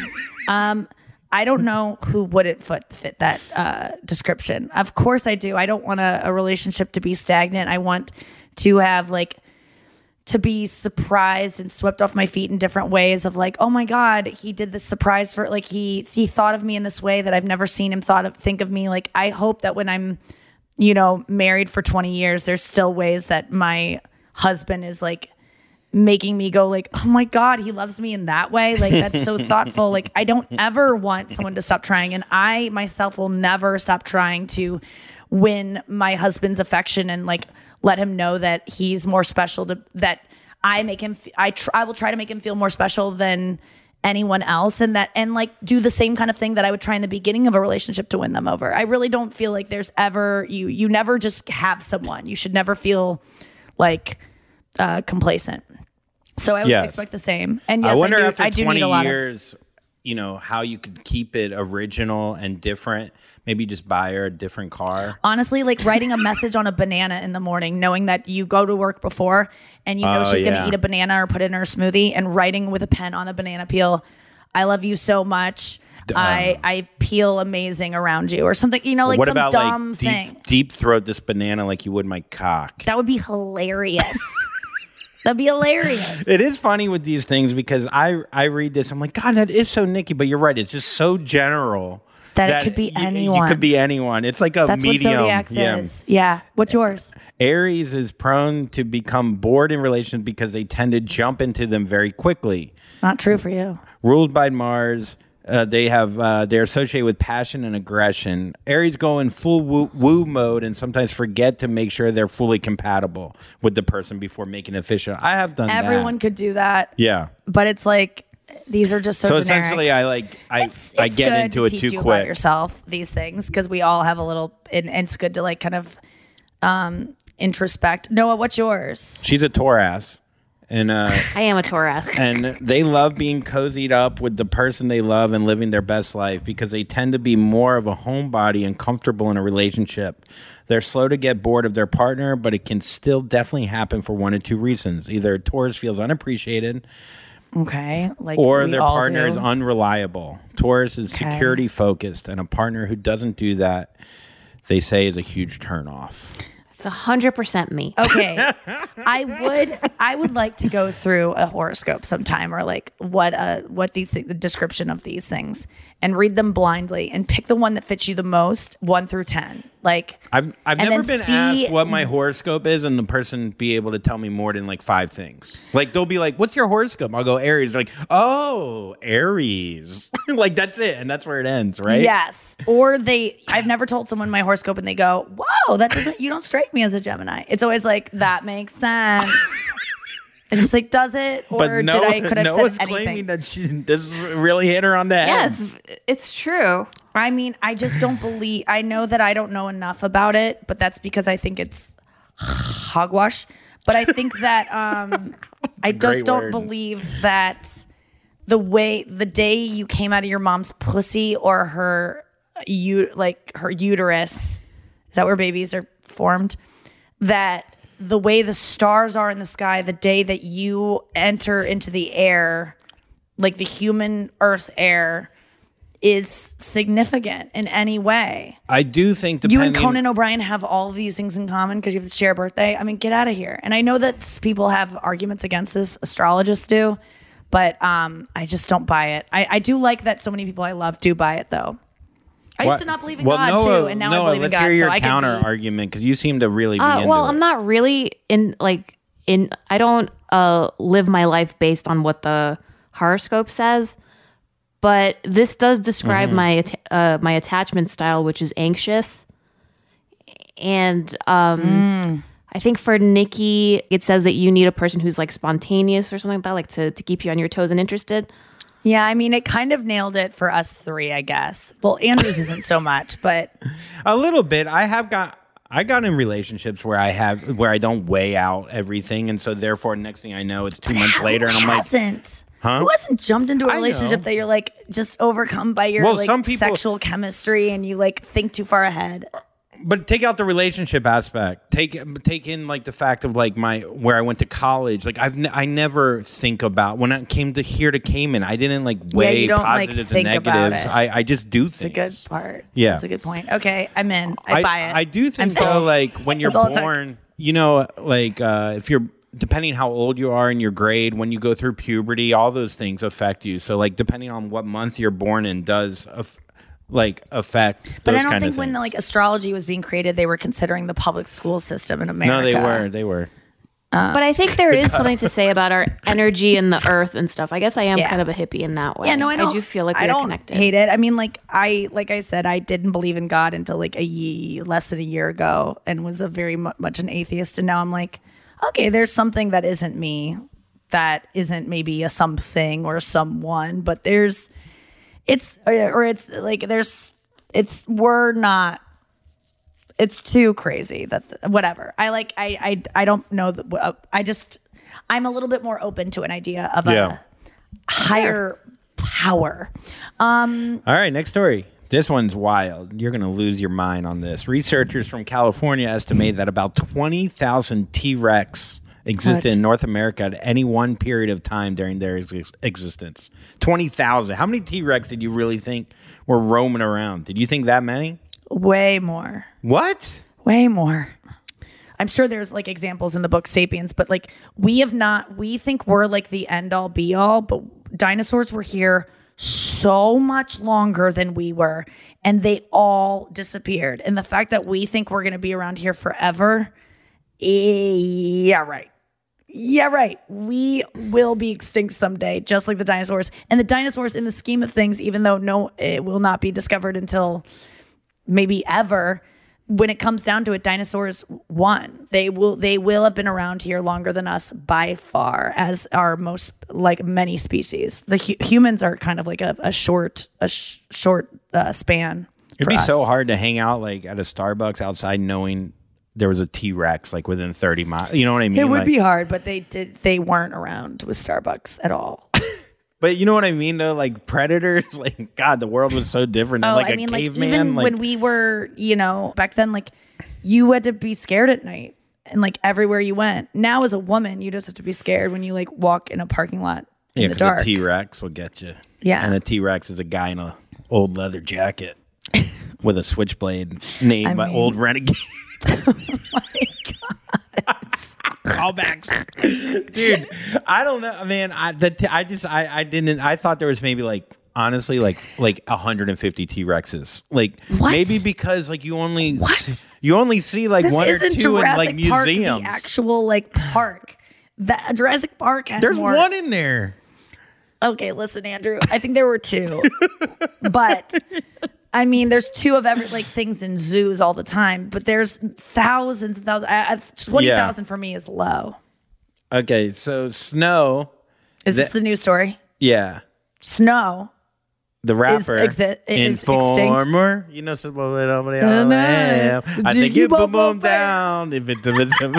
um, I don't know who wouldn't fit, fit that uh, description. Of course I do. I don't want a, a relationship to be stagnant. I want to have like to be surprised and swept off my feet in different ways of like, oh my God, he did this surprise for like he he thought of me in this way that I've never seen him thought of think of me. Like I hope that when I'm, you know, married for twenty years, there's still ways that my husband is like making me go like, oh my God, he loves me in that way. Like that's so thoughtful. Like I don't ever want someone to stop trying. And I myself will never stop trying to win my husband's affection and like let him know that he's more special to that I make him, f- I tr- I will try to make him feel more special than anyone else. And that, and like do the same kind of thing that I would try in the beginning of a relationship to win them over. I really don't feel like there's ever, you, you never just have someone. You should never feel like uh, complacent. So I would Yes. expect the same. And yes, I wonder I do, after I do twenty need a lot years, you know, how you could keep it original and different. Maybe just buy her a different car. honestly, like writing a message on a banana in the morning, knowing that you go to work before and you know Oh, she's going yeah. to eat a banana or put it in her smoothie, and writing with a pen on the banana peel, I love you so much. I I peel amazing around you or something, you know, like what some about dumb like thing. deep, deep throat this banana like you would my cock? That would be hilarious. That'd be hilarious. It is funny with these things because I I read this, I'm like, God, that is so Nikki, but you're right, it's just so general That it could be y- anyone. You could be anyone. It's like a That's medium. what zodiacs yeah. is. Yeah. What's yours? Aries is prone to become bored in relations because they tend to jump into them very quickly. Not true for you. Ruled by Mars, Uh, they have uh, they're associated with passion and aggression. Aries go in full woo, woo mode and sometimes forget to make sure they're fully compatible with the person before making it official. I have done Everyone that. could do that. Yeah. But it's like, these are just so, So generic. essentially, I like I It's, I it's get good into to it teach too you quick. about yourself, these things, because we all have a little, and, and it's good to like kind of um, introspect. Noah, what's yours? She's a Taurus. And uh, I am a Taurus. And they love being cozied up with the person they love and living their best life because they tend to be more of a homebody and comfortable in a relationship. They're slow to get bored of their partner, but it can still definitely happen for one or two reasons. Either a Taurus feels unappreciated, okay, like or we their all partner do. is unreliable. Taurus is Okay. security focused, and a partner who doesn't do that, they say, is a huge turnoff. It's one hundred percent me. Okay. I would I would like to go through a horoscope sometime, or like what uh what these the description of these things, and read them blindly and pick the one that fits you the most, one through ten. Like I've I've and never then been see- asked what my horoscope is, and the person be able to tell me more than like five things. Like they'll be like, "What's your horoscope?" I'll go Aries. They're like, "Oh, Aries." Like that's it, and that's where it ends, right? Yes. Or they I've never told someone my horoscope and they go, "Whoa, that doesn't you don't strike me as a Gemini." It's always like, that makes sense. It's just like, does it? Or But no, did I could have Noah's said anything? claiming that she this really hit her on the Yeah, head. it's it's true. I mean, I just don't believe. I know that I don't know enough about it, but that's because I think it's hogwash. But I think that um, I great just don't word. believe that the way the day you came out of your mom's pussy or her you like her uterus, is that where babies are formed? That the way the stars are in the sky, the day that you enter into the air, like the human earth air, is significant in any way. I do think You depending. and Conan O'Brien have all of these things in common because you have to share a birthday. I mean, get out of here. And I know that s- people have arguments against this, astrologists do, but um, I just don't buy it. I, I do like that so many people I love do buy it, though. I What- used to not believe in well, God, Noah, too, and now Noah, I believe in let's God. hear your so I can counter be- argument because you seem to really be Uh, into well, it. I'm not really in like in. I don't uh, live my life based on what the horoscope says, but this does describe Mhm. my at- uh, my attachment style, which is anxious. And um, Mm. I think for Nikki, it says that you need a person who's like spontaneous or something like that, like to to keep you on your toes and interested. Yeah, I mean, it kind of nailed it for us three, I guess. Well, Andrews isn't so much, but A little bit. I have got. I got in relationships where I have where I don't weigh out everything, and so therefore, next thing I know, it's two months later, and I'm like, hasn't. huh? Who hasn't jumped into a I relationship know. that you're like just overcome by your Well, like some people- sexual chemistry and you like think too far ahead? But take out the relationship aspect. Take take in like the fact of like my where I went to college. Like I've ne- I never think about when I came to here to Cayman. I didn't like weigh you don't, like, positives think and about negatives. it. I, I just do It's a things. good part. Yeah. That's a good point. Okay, I'm in. I, buy it. I do I'm think sold. though, like when you're That's all it took. born, you know, like uh, if you're depending how old you are in your grade, when you go through puberty, all those things affect you. So like depending on what month you're born in does aff- like affect. But those I don't kind think of when things. like astrology was being created, they were considering the public school system in No, America. they were. They were. But I think there The is cutoff. something to say about our energy and the earth and stuff. I guess I am Yeah. kind of a hippie in that way. Yeah, no, I don't. do feel like I we're don't connected. hate it. I mean, like I, like I said, I didn't believe in God until like a ye less than a year ago, and was a very mu- much an atheist. And now I'm like, okay, there's something that isn't me, that isn't maybe a something or someone, but there's, it's or it's like there's, it's we're not. It's too crazy that whatever. I like. I I I don't know that. Uh, I just. I'm a little bit more open to an idea of Yeah. a higher power. Um, All right, next story. This one's wild. You're going to lose your mind on this. Researchers from California estimate that about twenty thousand T-Rex existed What? in North America at any one period of time during their ex- existence. twenty thousand. How many T-Rex did you really think were roaming around? Did you think that many? way more. What? Way more. I'm sure there's like examples in the book Sapiens, but like we have not, we think we're like the end all be all, but dinosaurs were here so much longer than we were, and they all disappeared. And the fact that we think we're going to be around here forever, eh, yeah, right. Yeah, right. We will be extinct someday, just like the dinosaurs. And the dinosaurs, in the scheme of things, even though no, it will not be discovered until maybe ever, when it comes down to it, dinosaurs won. They will they will have been around here longer than us by far, as are most, like many species. The hu- humans are kind of like a, a short a sh- short uh, span. It'd be us. so hard to hang out like at a Starbucks outside knowing there was a T-Rex like within thirty miles. You know what I mean? It would like, be hard, but they did. They weren't around with Starbucks at all. But you know what I mean, though? Like predators, like God, the world was so different. Oh, than like I a mean, like caveman. even like, when we were, you know, back then, like you had to be scared at night, and like everywhere you went. Now, as a woman, you just have to be scared when you like walk in a parking lot in yeah, the dark. A T-Rex will get you. Yeah, and a T-Rex is a guy in a old leather jacket with a switchblade named I by mean- Old Renegade. Oh my god! Callbacks, dude. I don't know, man. I the t- I just I I didn't. I thought there was maybe like honestly like like one hundred fifty T-Rexes. Like What? maybe because like you only see, you only see like This one or isn't two Jurassic in like Park, museums. the actual like park. That Jurassic Park had There's more. one in there. Okay, listen, Andrew. I think there were two, but I mean, there's two of every like things in zoos all the time. But there's thousands and thousands. I- I- Twenty thousand for me is low. Okay, so Snow. Is this the news story? Yeah. Snow. The rapper, Is exi- is Informer, you know, some little bit I don't know. I think you boom boom down. If it,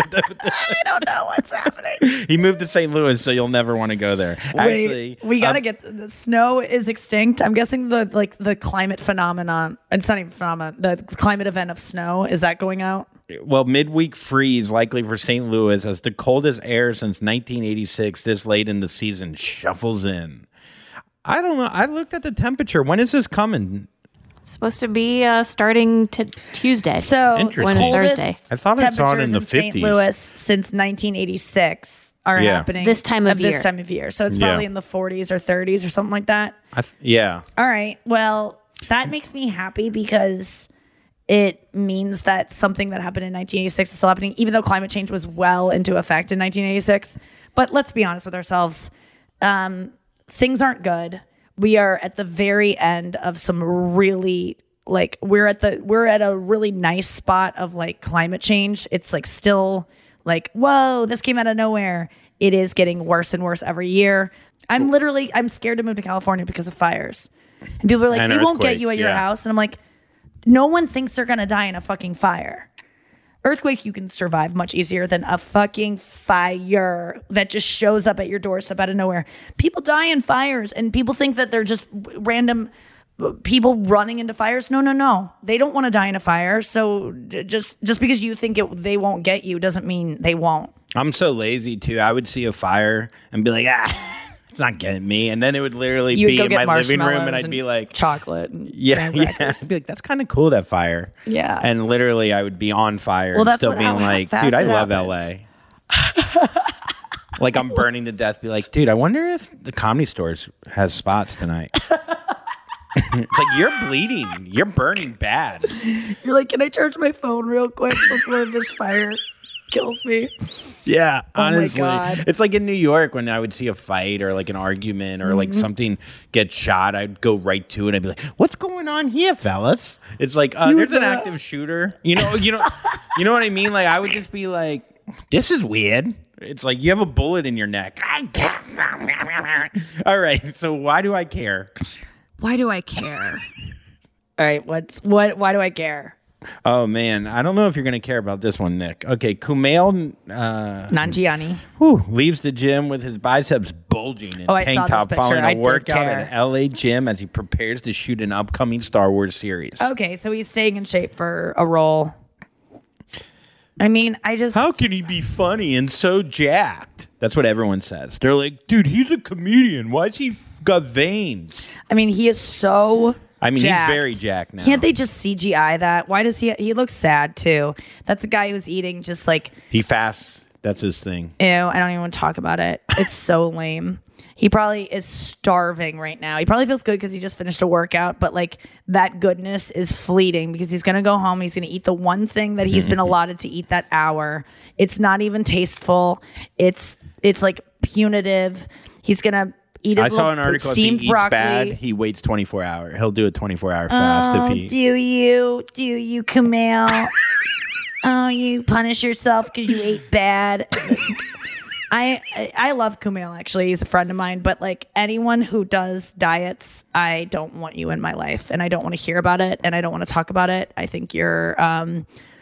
I don't know what's happening. he moved to Saint Louis, so you'll never want to go there. Actually, Wait, we gotta um, get the snow is extinct. I'm guessing the like the climate phenomenon. It's not even phenomenon. The climate event of snow is that going out? Well, midweek freeze likely for Saint Louis as the coldest air since nineteen eighty-six. This late in the season shuffles in. I don't know. I looked at the temperature. When is this coming? It's supposed to be uh, starting to Tuesday. So Interesting. the coldest Thursday. I thought it's on in temperatures the in Saint fifties. Louis since nineteen eighty-six are Yeah. happening This time of this year. time of year. So it's Yeah. probably in the forties or thirties or something like that. I th- yeah. All right. Well, that makes me happy because it means that something that happened in nineteen eighty-six is still happening, even though climate change was well into effect in nineteen eighty-six. But let's be honest with ourselves. Um, things aren't good. We are at the very end of some really like we're at the we're at a really nice spot of like climate change. It's like still like, whoa, this came out of nowhere. It is getting worse and worse every year. I'm literally I'm scared to move to California because of fires. And people are like, And they won't get you earthquakes, at your yeah. house. And I'm like, no one thinks they're gonna die in a fucking fire. Earthquake you can survive much easier than a fucking fire that just shows up at your doorstep out of nowhere. People die in fires and people think that they're just random people running into fires. No, no, no. They don't want to die in a fire. So j- just just because you think it, they won't get you doesn't mean they won't. I'm so lazy too. I would see a fire and be like, ah, it's not getting me. And then it would literally You would be go in get my living room and marshmallows I'd be and like, chocolate and yeah, graham yeah. crackers. I'd be like, that's kind of cool, that fire. Yeah. And literally I would be on fire Well, and that's still what- being how- how like, fast dude, I it love happens. L A. Like I'm burning to death. Be like, dude, I wonder if the Comedy Stores has spots tonight. It's like, you're bleeding. You're burning bad. You're like, can I charge my phone real quick before this fire kills me? Yeah, Oh my honestly. God. It's like in New York when I would see a fight or like an argument or like Mhm. something get shot, I'd go right to it and I'd be like, what's going on here, fellas? It's like, uh, You there's would an not- active shooter. You know, you know, you know what I mean? Like I would just be like, this is weird. It's like you have a bullet in your neck. All right, so why do I care? Why do I care? All right, what's what? Why do I care? Oh man, I don't know if you're gonna care about this one, Nick. Okay, Kumail uh, Nanjiani whew, leaves the gym with his biceps bulging in Oh, I tank saw this top picture. following I a did workout care. at an L A gym as he prepares to shoot an upcoming Star Wars series. Okay, so he's staying in shape for a role. I mean, I just How can he be funny and so jacked? That's what everyone says. They're like, dude, he's a comedian. Why's he got veins? I mean, he is so. I mean, jacked. he's very jacked now. Can't they just C G I that? Why does he? He looks sad too. That's a guy who's eating just like He fasts That's his thing. Ew, I don't even want to talk about it. It's so lame. He probably is starving right now. He probably feels good because he just finished a workout, but like that goodness is fleeting because he's going to go home. He's going to eat the one thing that he's been allotted to eat that hour. It's not even tasteful. It's it's like punitive. He's going to eat his I saw an article if he steamed eats broccoli. bad, he waits twenty-four hours. He'll do a twenty-four hour fast Oh, if he... do you? Do you, Kumail? Oh, you punish yourself because you ate bad. I, I I love Kumail, actually. He's a friend of mine. But like anyone who does diets, I don't want you in my life. And I don't want to hear about it. And I don't want to talk about it. I think you're, um,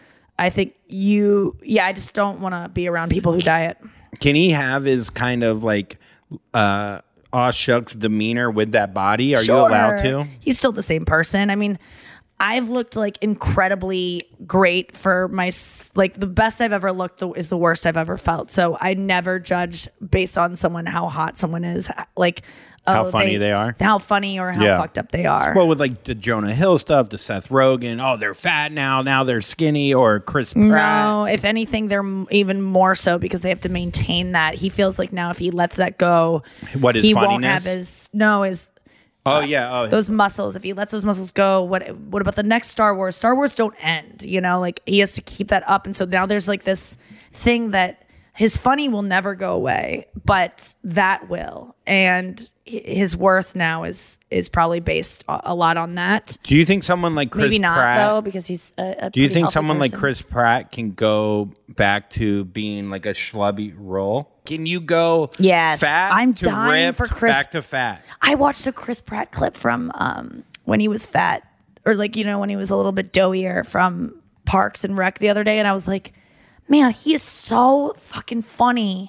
I think you, yeah, I just don't want to be around people who diet. Can he have his kind of like uh, aw shucks demeanor with that body? Are Sure. you allowed to? He's still the same person. I mean, I've looked like incredibly great for my, s- like the best I've ever looked the, is the worst I've ever felt. So I never judge based on someone, how hot someone is, like How oh, funny they are. how funny or how Yeah. fucked up they are. Well, with like the Jonah Hill stuff, the Seth Rogen, oh, they're fat now, now they're skinny, or Chris Pratt. No, if anything, they're m- even more so because they have to maintain that. He feels like now if he lets that go, What, his he won't funniness? have his, no, his, Oh, yeah. Oh, those muscles. If he lets those muscles go, what what about the next Star Wars? Star Wars don't end, you know, like he has to keep that up. And so now there's like this thing that his funny will never go away, but that will. And hi- his worth now is is probably based a a lot on that. Do you think someone like Chris Maybe not Pratt? though, because he's a, a Do you pretty think healthy someone like person. Chris Pratt can go back to being like a schlubby role? Can you go Yes, fat I'm to dying ripped for Chris- back to fat? I watched a Chris Pratt clip from um, when he was fat, or like, you know, when he was a little bit doughier from Parks and Rec the other day, and I was like, man, he is so fucking funny.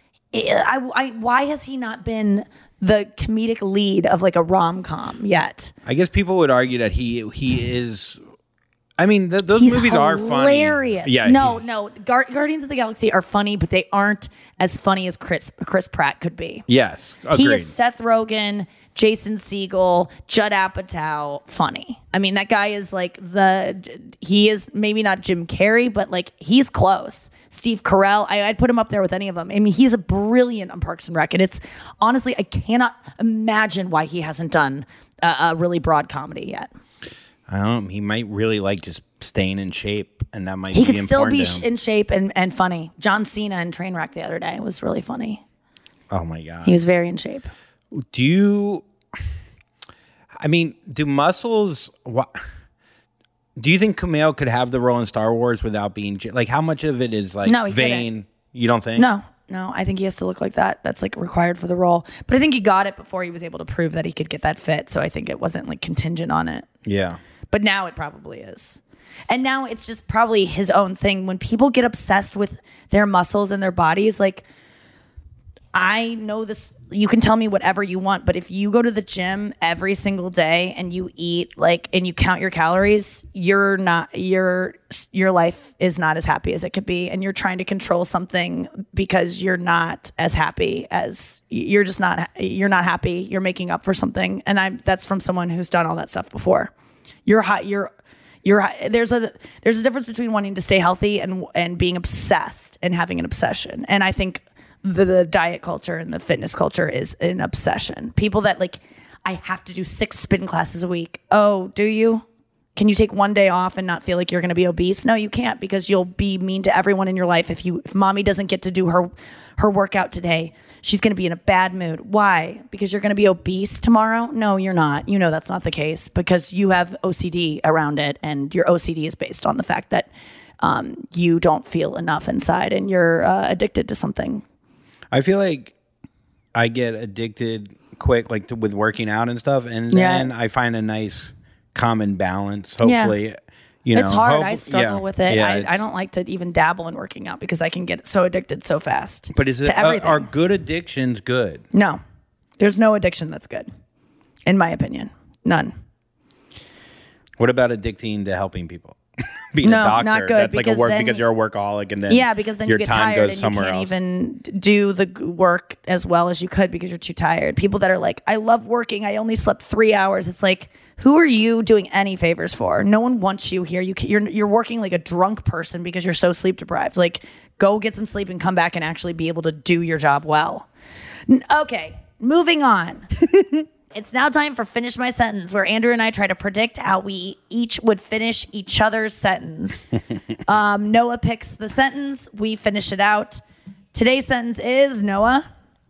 I, I, I- why has he not been the comedic lead of like a rom-com yet? I guess people would argue that he he is. I mean, th- those He's movies are funny. hilarious. Yeah, no, no, Gar- Guardians of the Galaxy are funny, but they aren't as funny as Chris Chris Pratt could be. Yes, He agreed. is Seth Rogen, Jason Segel, Judd Apatow funny. I mean, that guy is like the, he is maybe not Jim Carrey, but like he's close. Steve Carell, I, I'd put him up there with any of them. I mean, he's a brilliant on Parks and Rec. And it's honestly, I cannot imagine why he hasn't done a, a really broad comedy yet. I don't know. He might really like just staying in shape, and that might He be could still important be to sh- him. in shape and, and funny. John Cena in Trainwreck the other day was really funny. Oh my god, He was very in shape. Do you? I mean, do muscles? What? Do you think Kumail could have the role in Star Wars without being j- like? How much of it is like No, he vain? You don't think? No, no, I think he has to look like that. That's like required for the role. But I think he got it before he was able to prove that he could get that fit. So I think it wasn't like contingent on it. Yeah. But now it probably is. And now it's just probably his own thing. When people get obsessed with their muscles and their bodies, like, I know this, you can tell me whatever you want, but if you go to the gym every single day and you eat like, and you count your calories, you're not, your, your life is not as happy as it could be. And you're trying to control something because you're not as happy as, you're just not, you're not happy. You're making up for something. And I'm, that's from someone who's done all that stuff before. You're hot. You're, you're, there's a, there's a difference between wanting to stay healthy and, and being obsessed and having an obsession. And I think the, the diet culture and the fitness culture is an obsession. People that like, I have to do six spin classes a week. Oh, do you? Can you take one day off and not feel like you're going to be obese? No, you can't, because you'll be mean to everyone in your life. If you, if mommy doesn't get to do her, her workout today, she's going to be in a bad mood. Why? Because you're going to be obese tomorrow? No, you're not. You know, that's not the case, because you have O C D around it, and your O C D is based on the fact that um, you don't feel enough inside and you're uh, addicted to something. I feel like I get addicted quick, like to, with working out and stuff, and Yeah. then I find a nice common balance. Hopefully, Yeah. you know, it's hard. hope- I struggle yeah. with it. Yeah, I, it's- I don't like to even dabble in working out because I can get so addicted so fast. But is it to uh, everything. are good addictions good? No, there's no addiction that's good, in my opinion. None. What about addicting to helping people? Being No, a doctor, not good, that's like a because work then- because you're a workaholic, and then yeah, because then your you get time tired goes and you somewhere can't else. even do the g- work as well as you could because you're too tired. People that are like, I love working, I only slept three hours. It's like, who are you doing any favors for? No one wants you here. You ca- you're you're working like a drunk person because you're so sleep deprived. Like, Go get some sleep and come back and actually be able to do your job well. N- okay, moving on. It's now time for Finish My Sentence, where Andrew and I try to predict how we each would finish each other's sentence. um, Noah picks the sentence. We finish it out. Today's sentence is, Noah.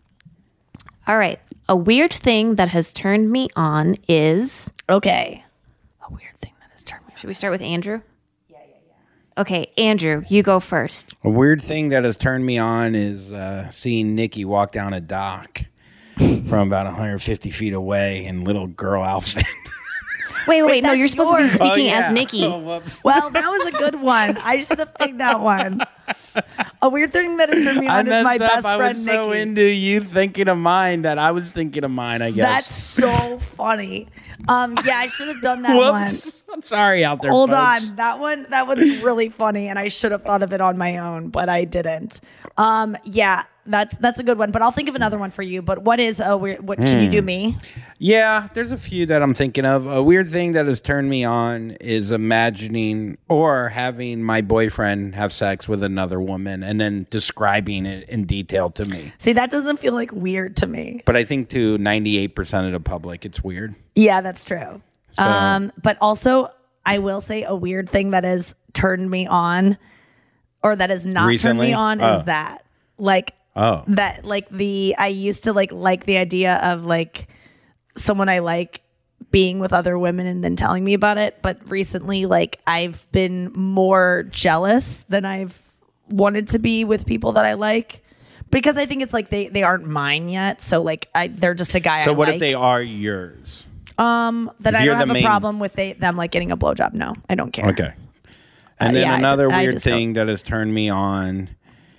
All right. A weird thing that has turned me on is... Okay. A weird thing that has turned me on. Should we start with Andrew? Yeah, yeah, yeah. Okay, Andrew, you go first. A weird thing that has turned me on is uh, seeing Nikki walk down a dock from about one hundred fifty feet away in little girl outfit. Wait, wait, wait. No, that's you're supposed yours. to be speaking Oh, yeah. as Nikki. Oh, whoops. Well, that was a good one. I should have picked that one. A weird thing that has turned me I on is messed my up. best I friend, was Nikki. so into you thinking of mine that I was thinking of mine, I guess. That's so funny. Um, yeah, I should have done that one. Whoops. I'm sorry out there, Hold folks. on. That one that one's really funny, and I should have thought of it on my own, but I didn't. Um, yeah, that's that's a good one. But I'll think of another one for you. But what is a weird what can you do me? Yeah, there's a few that I'm thinking of. A weird thing that has turned me on is imagining or having my boyfriend have sex with another woman and then describing it in detail to me. See, that doesn't feel like weird to me. But I think to ninety-eight percent of the public, it's weird. Yeah, that's true. So- Um, but also, I will say a weird thing that has turned me on, or that has not Recently? turned me on, Oh. is that like Oh. that like the I used to like like the idea of like someone I like being with other women and then telling me about it. But recently, like I've been more jealous than I've wanted to be with people that I like. Because I think it's like they, they aren't mine yet, so like I they're just a guy. So I what like. if they are yours? Um, that If I you're don't have the a main- problem with they them like getting a blowjob. No, I don't care. Okay. And Uh, then yeah, I another ju- I weird just don't- thing that has turned me on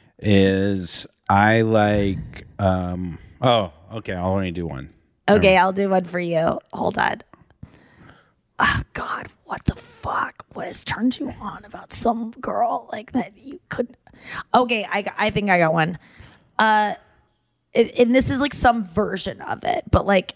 is I like um oh, okay, I'll only do one. Okay, I'll do one for you. Hold on. Oh God, what the fuck? What has turned you on about some girl like that you could? Okay, I got- I think I got one. Uh, it, and this is like some version of it, but like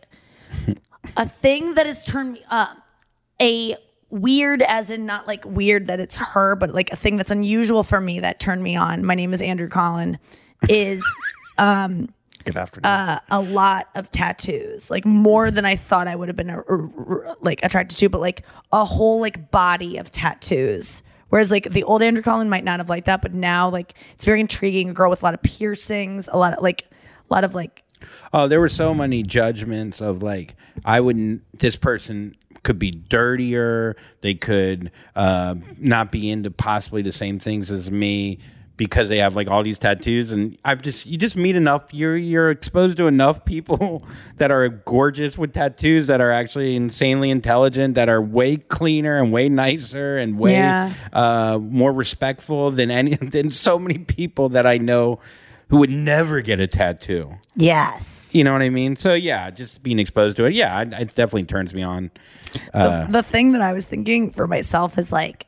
a thing that has turned me up. A weird, as in not like weird that it's her, but like a thing that's unusual for me that turned me on. My name is Andrew Collin. Is um. Good afternoon. Uh, a lot of tattoos, like more than I thought I would have been uh, uh, like attracted to, but like a whole like body of tattoos. Whereas like the old Andrew Collin might not have liked that, but now like it's very intriguing. A girl with a lot of piercings, a lot of like, a lot of like. Oh, there were so many judgments of like I wouldn't. This person could be dirtier. They could uh, not be into possibly the same things as me. Because they have like all these tattoos, and I've just you just meet enough. You're you're exposed to enough people that are gorgeous with tattoos, that are actually insanely intelligent, that are way cleaner and way nicer and way Yeah. uh, more respectful than any than so many people that I know who would never get a tattoo. Yes, you know what I mean. So yeah, just being exposed to it, yeah, it, it definitely turns me on. Uh, the, the thing that I was thinking for myself is like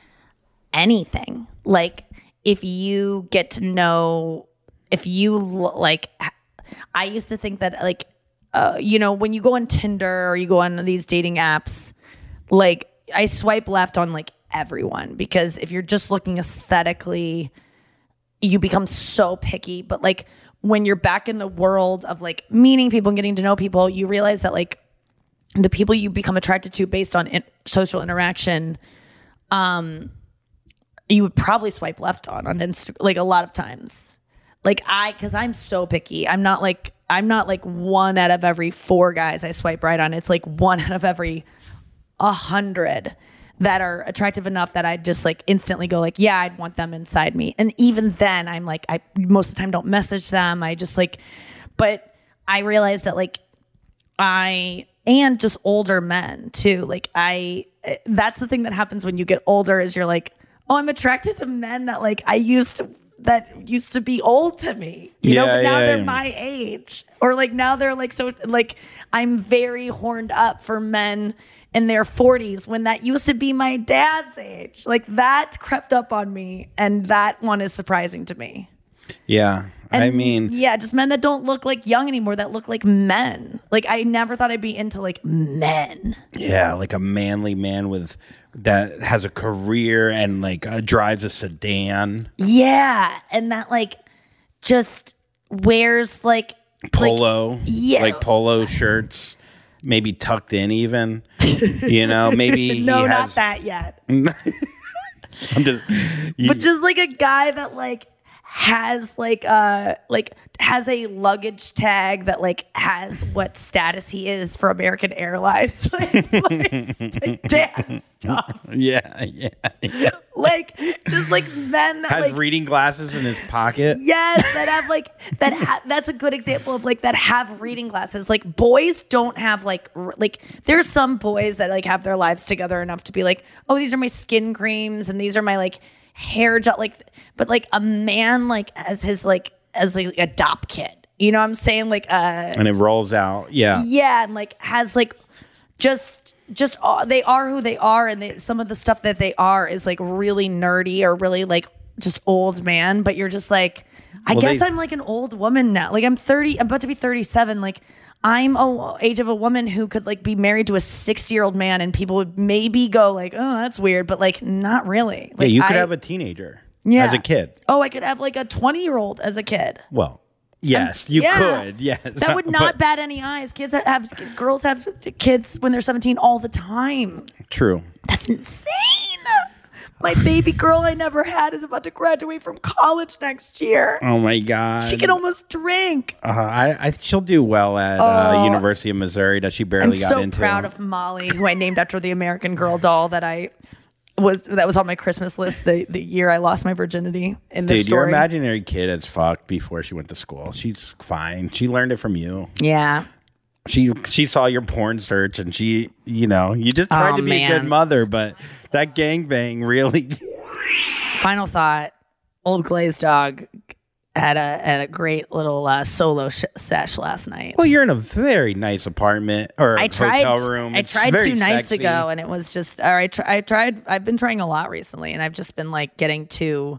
anything, like. If you get to know, if you l- like, I used to think that like, uh, you know, when you go on Tinder or you go on these dating apps, like I swipe left on like everyone, because if you're just looking aesthetically, you become so picky. But like when you're back in the world of like meeting people and getting to know people, you realize that like the people you become attracted to based on in- social interaction, um, you would probably swipe left on on Insta, like a lot of times. Like I, because I'm so picky. I'm not like I'm not like one out of every four guys I swipe right on. It's like one out of every a hundred that are attractive enough that I just like instantly go like, yeah, I'd want them inside me. And even then, I'm like, I most of the time don't message them. I just like, but I realize that like I and just older men too. Like I, that's the thing that happens when you get older is you're like. Oh, I'm attracted to men that like I used to that used to be old to me, you know, Yeah, but now yeah, they're yeah. my age, or like now they're like so like I'm very horned up for men in their forties when that used to be my dad's age. Like that crept up on me, and that one is surprising to me. Yeah. I mean, yeah, just men that don't look like young anymore, that look like men. Like, I never thought I'd be into like men. Yeah, like a manly man with that has a career and like uh, drives a sedan. Yeah, and that like just wears like polo, like, yeah, like polo shirts, maybe tucked in even. You know, maybe no, he not has, that yet. I'm just, you, but just like a guy that like has like uh like has a luggage tag that like has what status he is for American Airlines. like, like, like dad stuff. Yeah, yeah, yeah. Like just like men that has like, reading glasses in his pocket. Yes, that have like that. Ha- that's a good example of like that have reading glasses. Like boys don't have like r- like there's some boys that like have their lives together enough to be like, oh, these are my skin creams and these are my like hair gel. Like, but like a man like as his like as like a dop kid. You know what I'm saying? Like uh, and it rolls out. Yeah, yeah, and like has like just. Just uh, they are who they are, and they, some of the stuff that they are is like really nerdy or really like just old man. But you're just like, I well, guess they, I'm like an old woman now. Like I'm thirty, I'm about to be thirty-seven. Like I'm a age of a woman who could like be married to a sixty year old man, and people would maybe go like, oh, that's weird, but like not really. Like, yeah, you could I, have a teenager yeah. as a kid. Oh, I could have like a twenty year old as a kid. Well. Yes, you yeah. could. Yes, that would not but, bat any eyes. Kids have girls have kids when they're seventeen all the time. True. That's insane. My baby girl I never had is about to graduate from college next year. Oh my god, she can almost drink. Uh, I, I she'll do well at oh, uh, University of Missouri that she barely I'm got so into. I'm so proud of Molly, who I named after the American Girl doll that I. Was that was on my Christmas list the, the year I lost my virginity in the Dude, story. Your imaginary kid is fucked before she went to school. She's fine. She learned it from you. Yeah. She she saw your porn search and she, you know, you just tried oh, to be man. a good mother, but that gangbang really. Final thought: Old Glazed Dog had a had a great little uh, solo sh- sesh last night. Well, you're in a very nice apartment or I tried, hotel room. I It's tried very two nights sexy. ago, and it was just all right. Tr- I tried. I've been trying a lot recently, and I've just been like getting too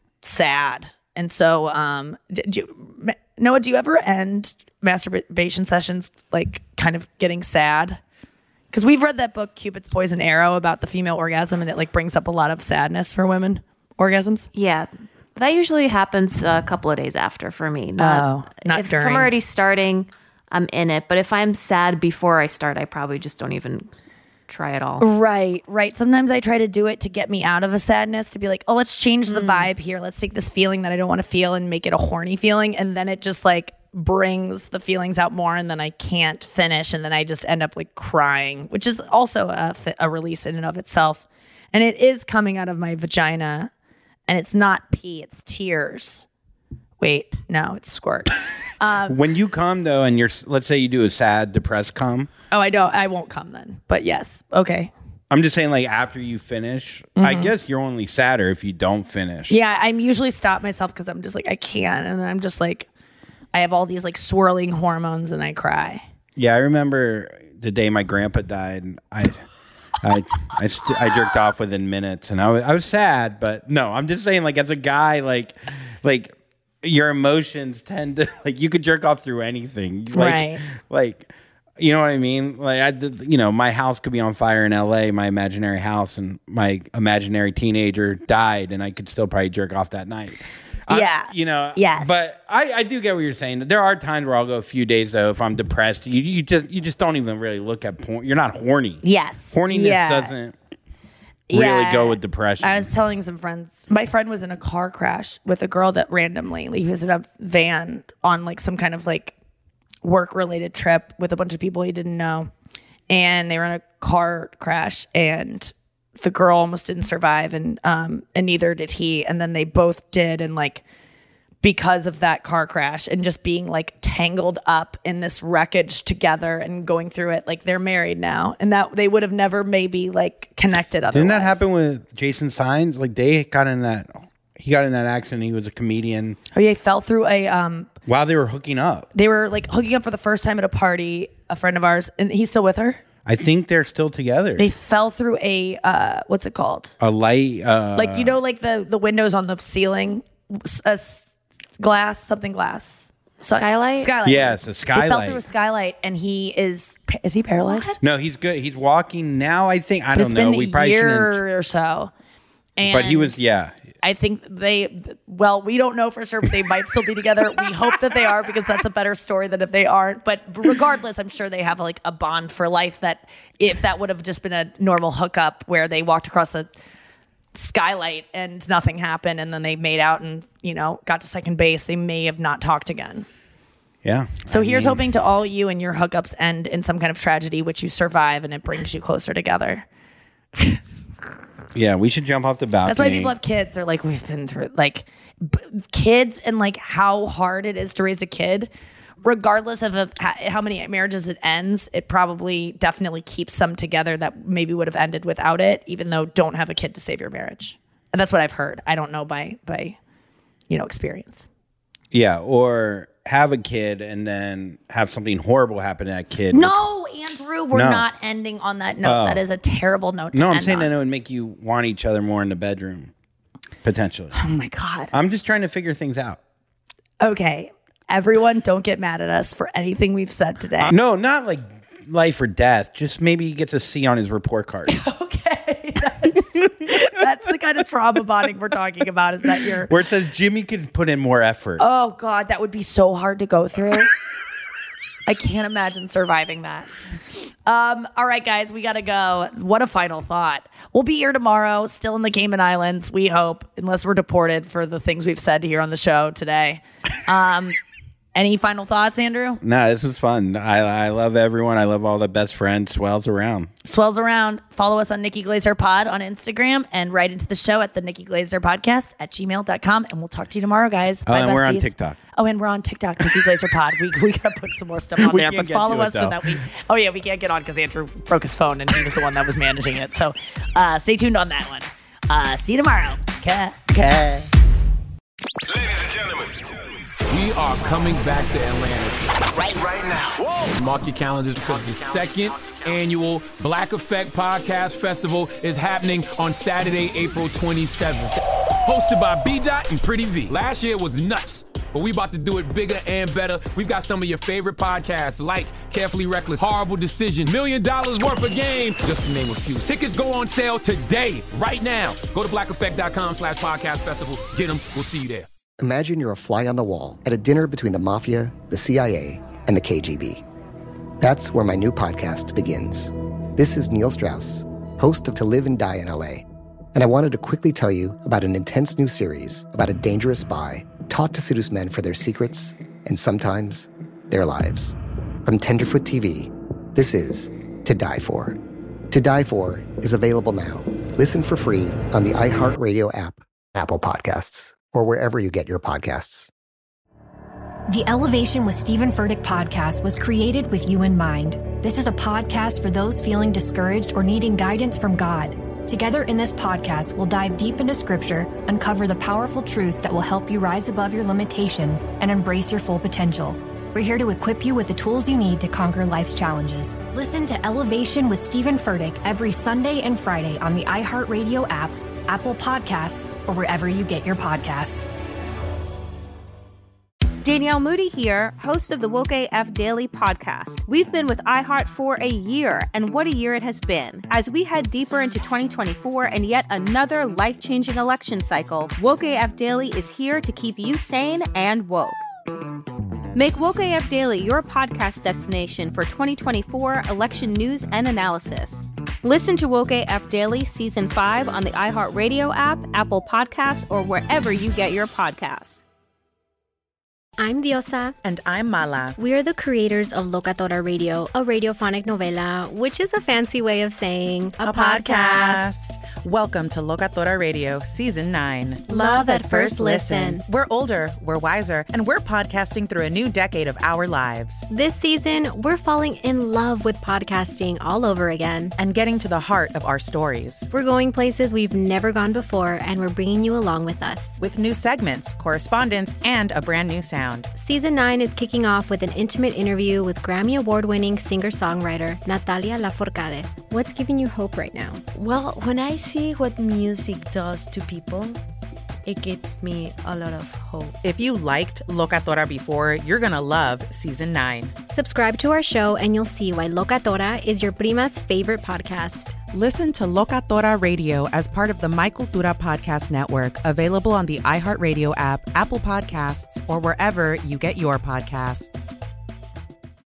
sad. And so, um, did you, Noah? Do you ever end masturbation sessions like kind of getting sad? Because we've read that book, Cupid's Poison Arrow, about the female orgasm, and it like brings up a lot of sadness for women orgasms. Yeah. That usually happens a couple of days after for me. Not, oh, not if, during. If I'm already starting, I'm in it. But if I'm sad before I start, I probably just don't even try at all. Right, right. Sometimes I try to do it to get me out of a sadness, to be like, oh, let's change the mm. vibe here. Let's take this feeling that I don't want to feel and make it a horny feeling. And then it just like brings the feelings out more, and then I can't finish. And then I just end up like crying, which is also a, a release in and of itself. And it is coming out of my vagina. And it's not pee, it's tears. Wait, no, it's squirt. Um, when you come though, and you're, let's say you do a sad, depressed come. Oh, I don't. I won't come then. But yes, okay. I'm just saying, like after you finish, mm-hmm. I guess you're only sadder if you don't finish. Yeah, I'm usually stop myself because I'm just like I can't, and then I'm just like, I have all these like swirling hormones, and I cry. Yeah, I remember the day my grandpa died. I. I I, st- I jerked off within minutes, and I was I was sad, but no, I'm just saying, like as a guy, like like your emotions tend to like you could jerk off through anything, like, right? Like you know what I mean? Like I, you know, my house could be on fire in L A, my imaginary house, and my imaginary teenager died, and I could still probably jerk off that night. Yeah. I, you know, yes. But I, I do get what you're saying. There are times where I'll go a few days though if I'm depressed. You you just you just don't even really look at porn. You're not horny. Yes. Horniness yeah. doesn't really yeah. go with depression. I was telling some friends. My friend was in a car crash with a girl that randomly like, he was in a van on like some kind of like work related trip with a bunch of people he didn't know, and they were in a car crash, and the girl almost didn't survive, and um and neither did he, and then they both did, and like because of that car crash and just being like tangled up in this wreckage together and going through it, like they're married now, and that they would have never maybe like connected otherwise. Didn't that happen with Jason Signs? Like they got in that he got in that accident. He was a comedian. Oh yeah, he fell through a um while they were hooking up. They were like hooking up for the first time at a party, a friend of ours, and he's still with her. I think they're still together. They fell through a uh, what's it called? A light, uh, like you know, like the the windows on the ceiling, a glass, something glass. So, Skylight? Skylight. Yes, a skylight. He fell through a skylight, and he is, is he paralyzed? No, he's good. He's walking now, I think. I But don't it's know. been We a probably shouldn't. year or so. And But he was, yeah. I think they, well, we don't know for sure, but they might still be together. We hope that they are, because that's a better story than if they aren't. But regardless, I'm sure they have like a bond for life, that if that would have just been a normal hookup where they walked across a skylight and nothing happened, and then they made out and, you know, got to second base, they may have not talked again. Yeah. So I here's mean, hoping to all you and your hookups end in some kind of tragedy, which you survive, and it brings you closer together. Yeah, we should jump off the balcony. That's why people have kids. They're like, we've been through like b- kids and like how hard it is to raise a kid. Regardless of, of how, how many marriages it ends, it probably definitely keeps some together that maybe would have ended without it, even though don't have a kid to save your marriage. And that's what I've heard. I don't know by by, you know, experience. Yeah, or have a kid and then have something horrible happen to that kid. No, Andrew, we're No. not ending on that note. Oh. That is a terrible note to No, I'm end saying on. that it would make you want each other more in the bedroom, potentially. Oh my God. I'm just trying to figure things out. Okay. Everyone, don't get mad at us for anything we've said today. Uh, no, not like life or death. Just maybe he gets a C on his report card. That's, that's the kind of trauma bonding we're talking about, is that you're... Where it says Jimmy could put in more effort. Oh, God, that would be so hard to go through. I can't imagine surviving that. Um, all right, guys, we got to go. What a final thought. We'll be here tomorrow, still in the Cayman Islands, we hope, unless we're deported for the things we've said here on the show today. Um, any final thoughts, Andrew? No, this was fun. I, I love everyone. I love all the best friends. Swells around. Swells around. Follow us on Nikki Glazer Pod on Instagram, and write into the show at the Nikki Glazer Podcast at gmail dot com. And we'll talk to you tomorrow, guys. Oh, Bye, and we're on besties. TikTok. Oh, and we're on TikTok, Nikki Glazer Pod. We we gotta put some more stuff on We there, can't but get follow to it, us so though. that we. Oh yeah, we can't get on because Andrew broke his phone and he was the one that was managing it. So uh, stay tuned on that one. Uh, see you tomorrow. Okay. Okay. Ladies and gentlemen, we are coming back to Atlanta right, right now. Whoa. Mark your calendars, because the second annual Black Effect Podcast Festival is happening on Saturday, April twenty-seventh. Hosted by B-Dot and Pretty V. Last year was nuts, but we about to do it bigger and better. We've got some of your favorite podcasts like Carefully Reckless, Horrible Decision, Million Dollars Worth of Game, just to name a few. Tickets go on sale today, right now. Go to black effect dot com slash podcast festival. Get them. We'll see you there. Imagine you're a fly on the wall at a dinner between the mafia, the C I A, and the K G B. That's where my new podcast begins. This is Neil Strauss, host of To Live and Die in L A, and I wanted to quickly tell you about an intense new series about a dangerous spy taught to seduce men for their secrets and sometimes their lives. From Tenderfoot T V, this is To Die For. To Die For is available now. Listen for free on the iHeartRadio app, Apple Podcasts, or wherever you get your podcasts. The Elevation with Stephen Furtick podcast was created with you in mind. This is a podcast for those feeling discouraged or needing guidance from God. Together in this podcast, we'll dive deep into scripture, uncover the powerful truths that will help you rise above your limitations and embrace your full potential. We're here to equip you with the tools you need to conquer life's challenges. Listen to Elevation with Stephen Furtick every Sunday and Friday on the iHeartRadio app, Apple Podcasts, or wherever you get your podcasts. Danielle Moody here, host of the Woke A F Daily podcast. We've been with iHeart for a year, and what a year it has been. As we head deeper into twenty twenty-four and yet another life-changing election cycle, Woke A F Daily is here to keep you sane and woke. Make Woke A F Daily your podcast destination for twenty twenty-four election news and analysis. Listen to Woke A F Daily Season five on the iHeartRadio app, Apple Podcasts, or wherever you get your podcasts. I'm Diosa. And I'm Mala. We are the creators of Locatora Radio, a radiophonic novela, which is a fancy way of saying a, a podcast. podcast. Welcome to Locatora Radio, Season nine. Love at first listen. We're older, we're wiser, and we're podcasting through a new decade of our lives. This season, we're falling in love with podcasting all over again. And getting to the heart of our stories. We're going places we've never gone before, and we're bringing you along with us. With new segments, correspondence, and a brand new sound. Season nine is kicking off with an intimate interview with Grammy Award-winning singer-songwriter Natalia Lafourcade. What's giving you hope right now? Well, when I see what music does to people, it gives me a lot of hope. If you liked Locatora before, you're going to love season nine. Subscribe to our show and you'll see why Locatora is your prima's favorite podcast. Listen to Locatora Radio as part of the My Cultura Podcast Network, available on the iHeartRadio app, Apple Podcasts, or wherever you get your podcasts.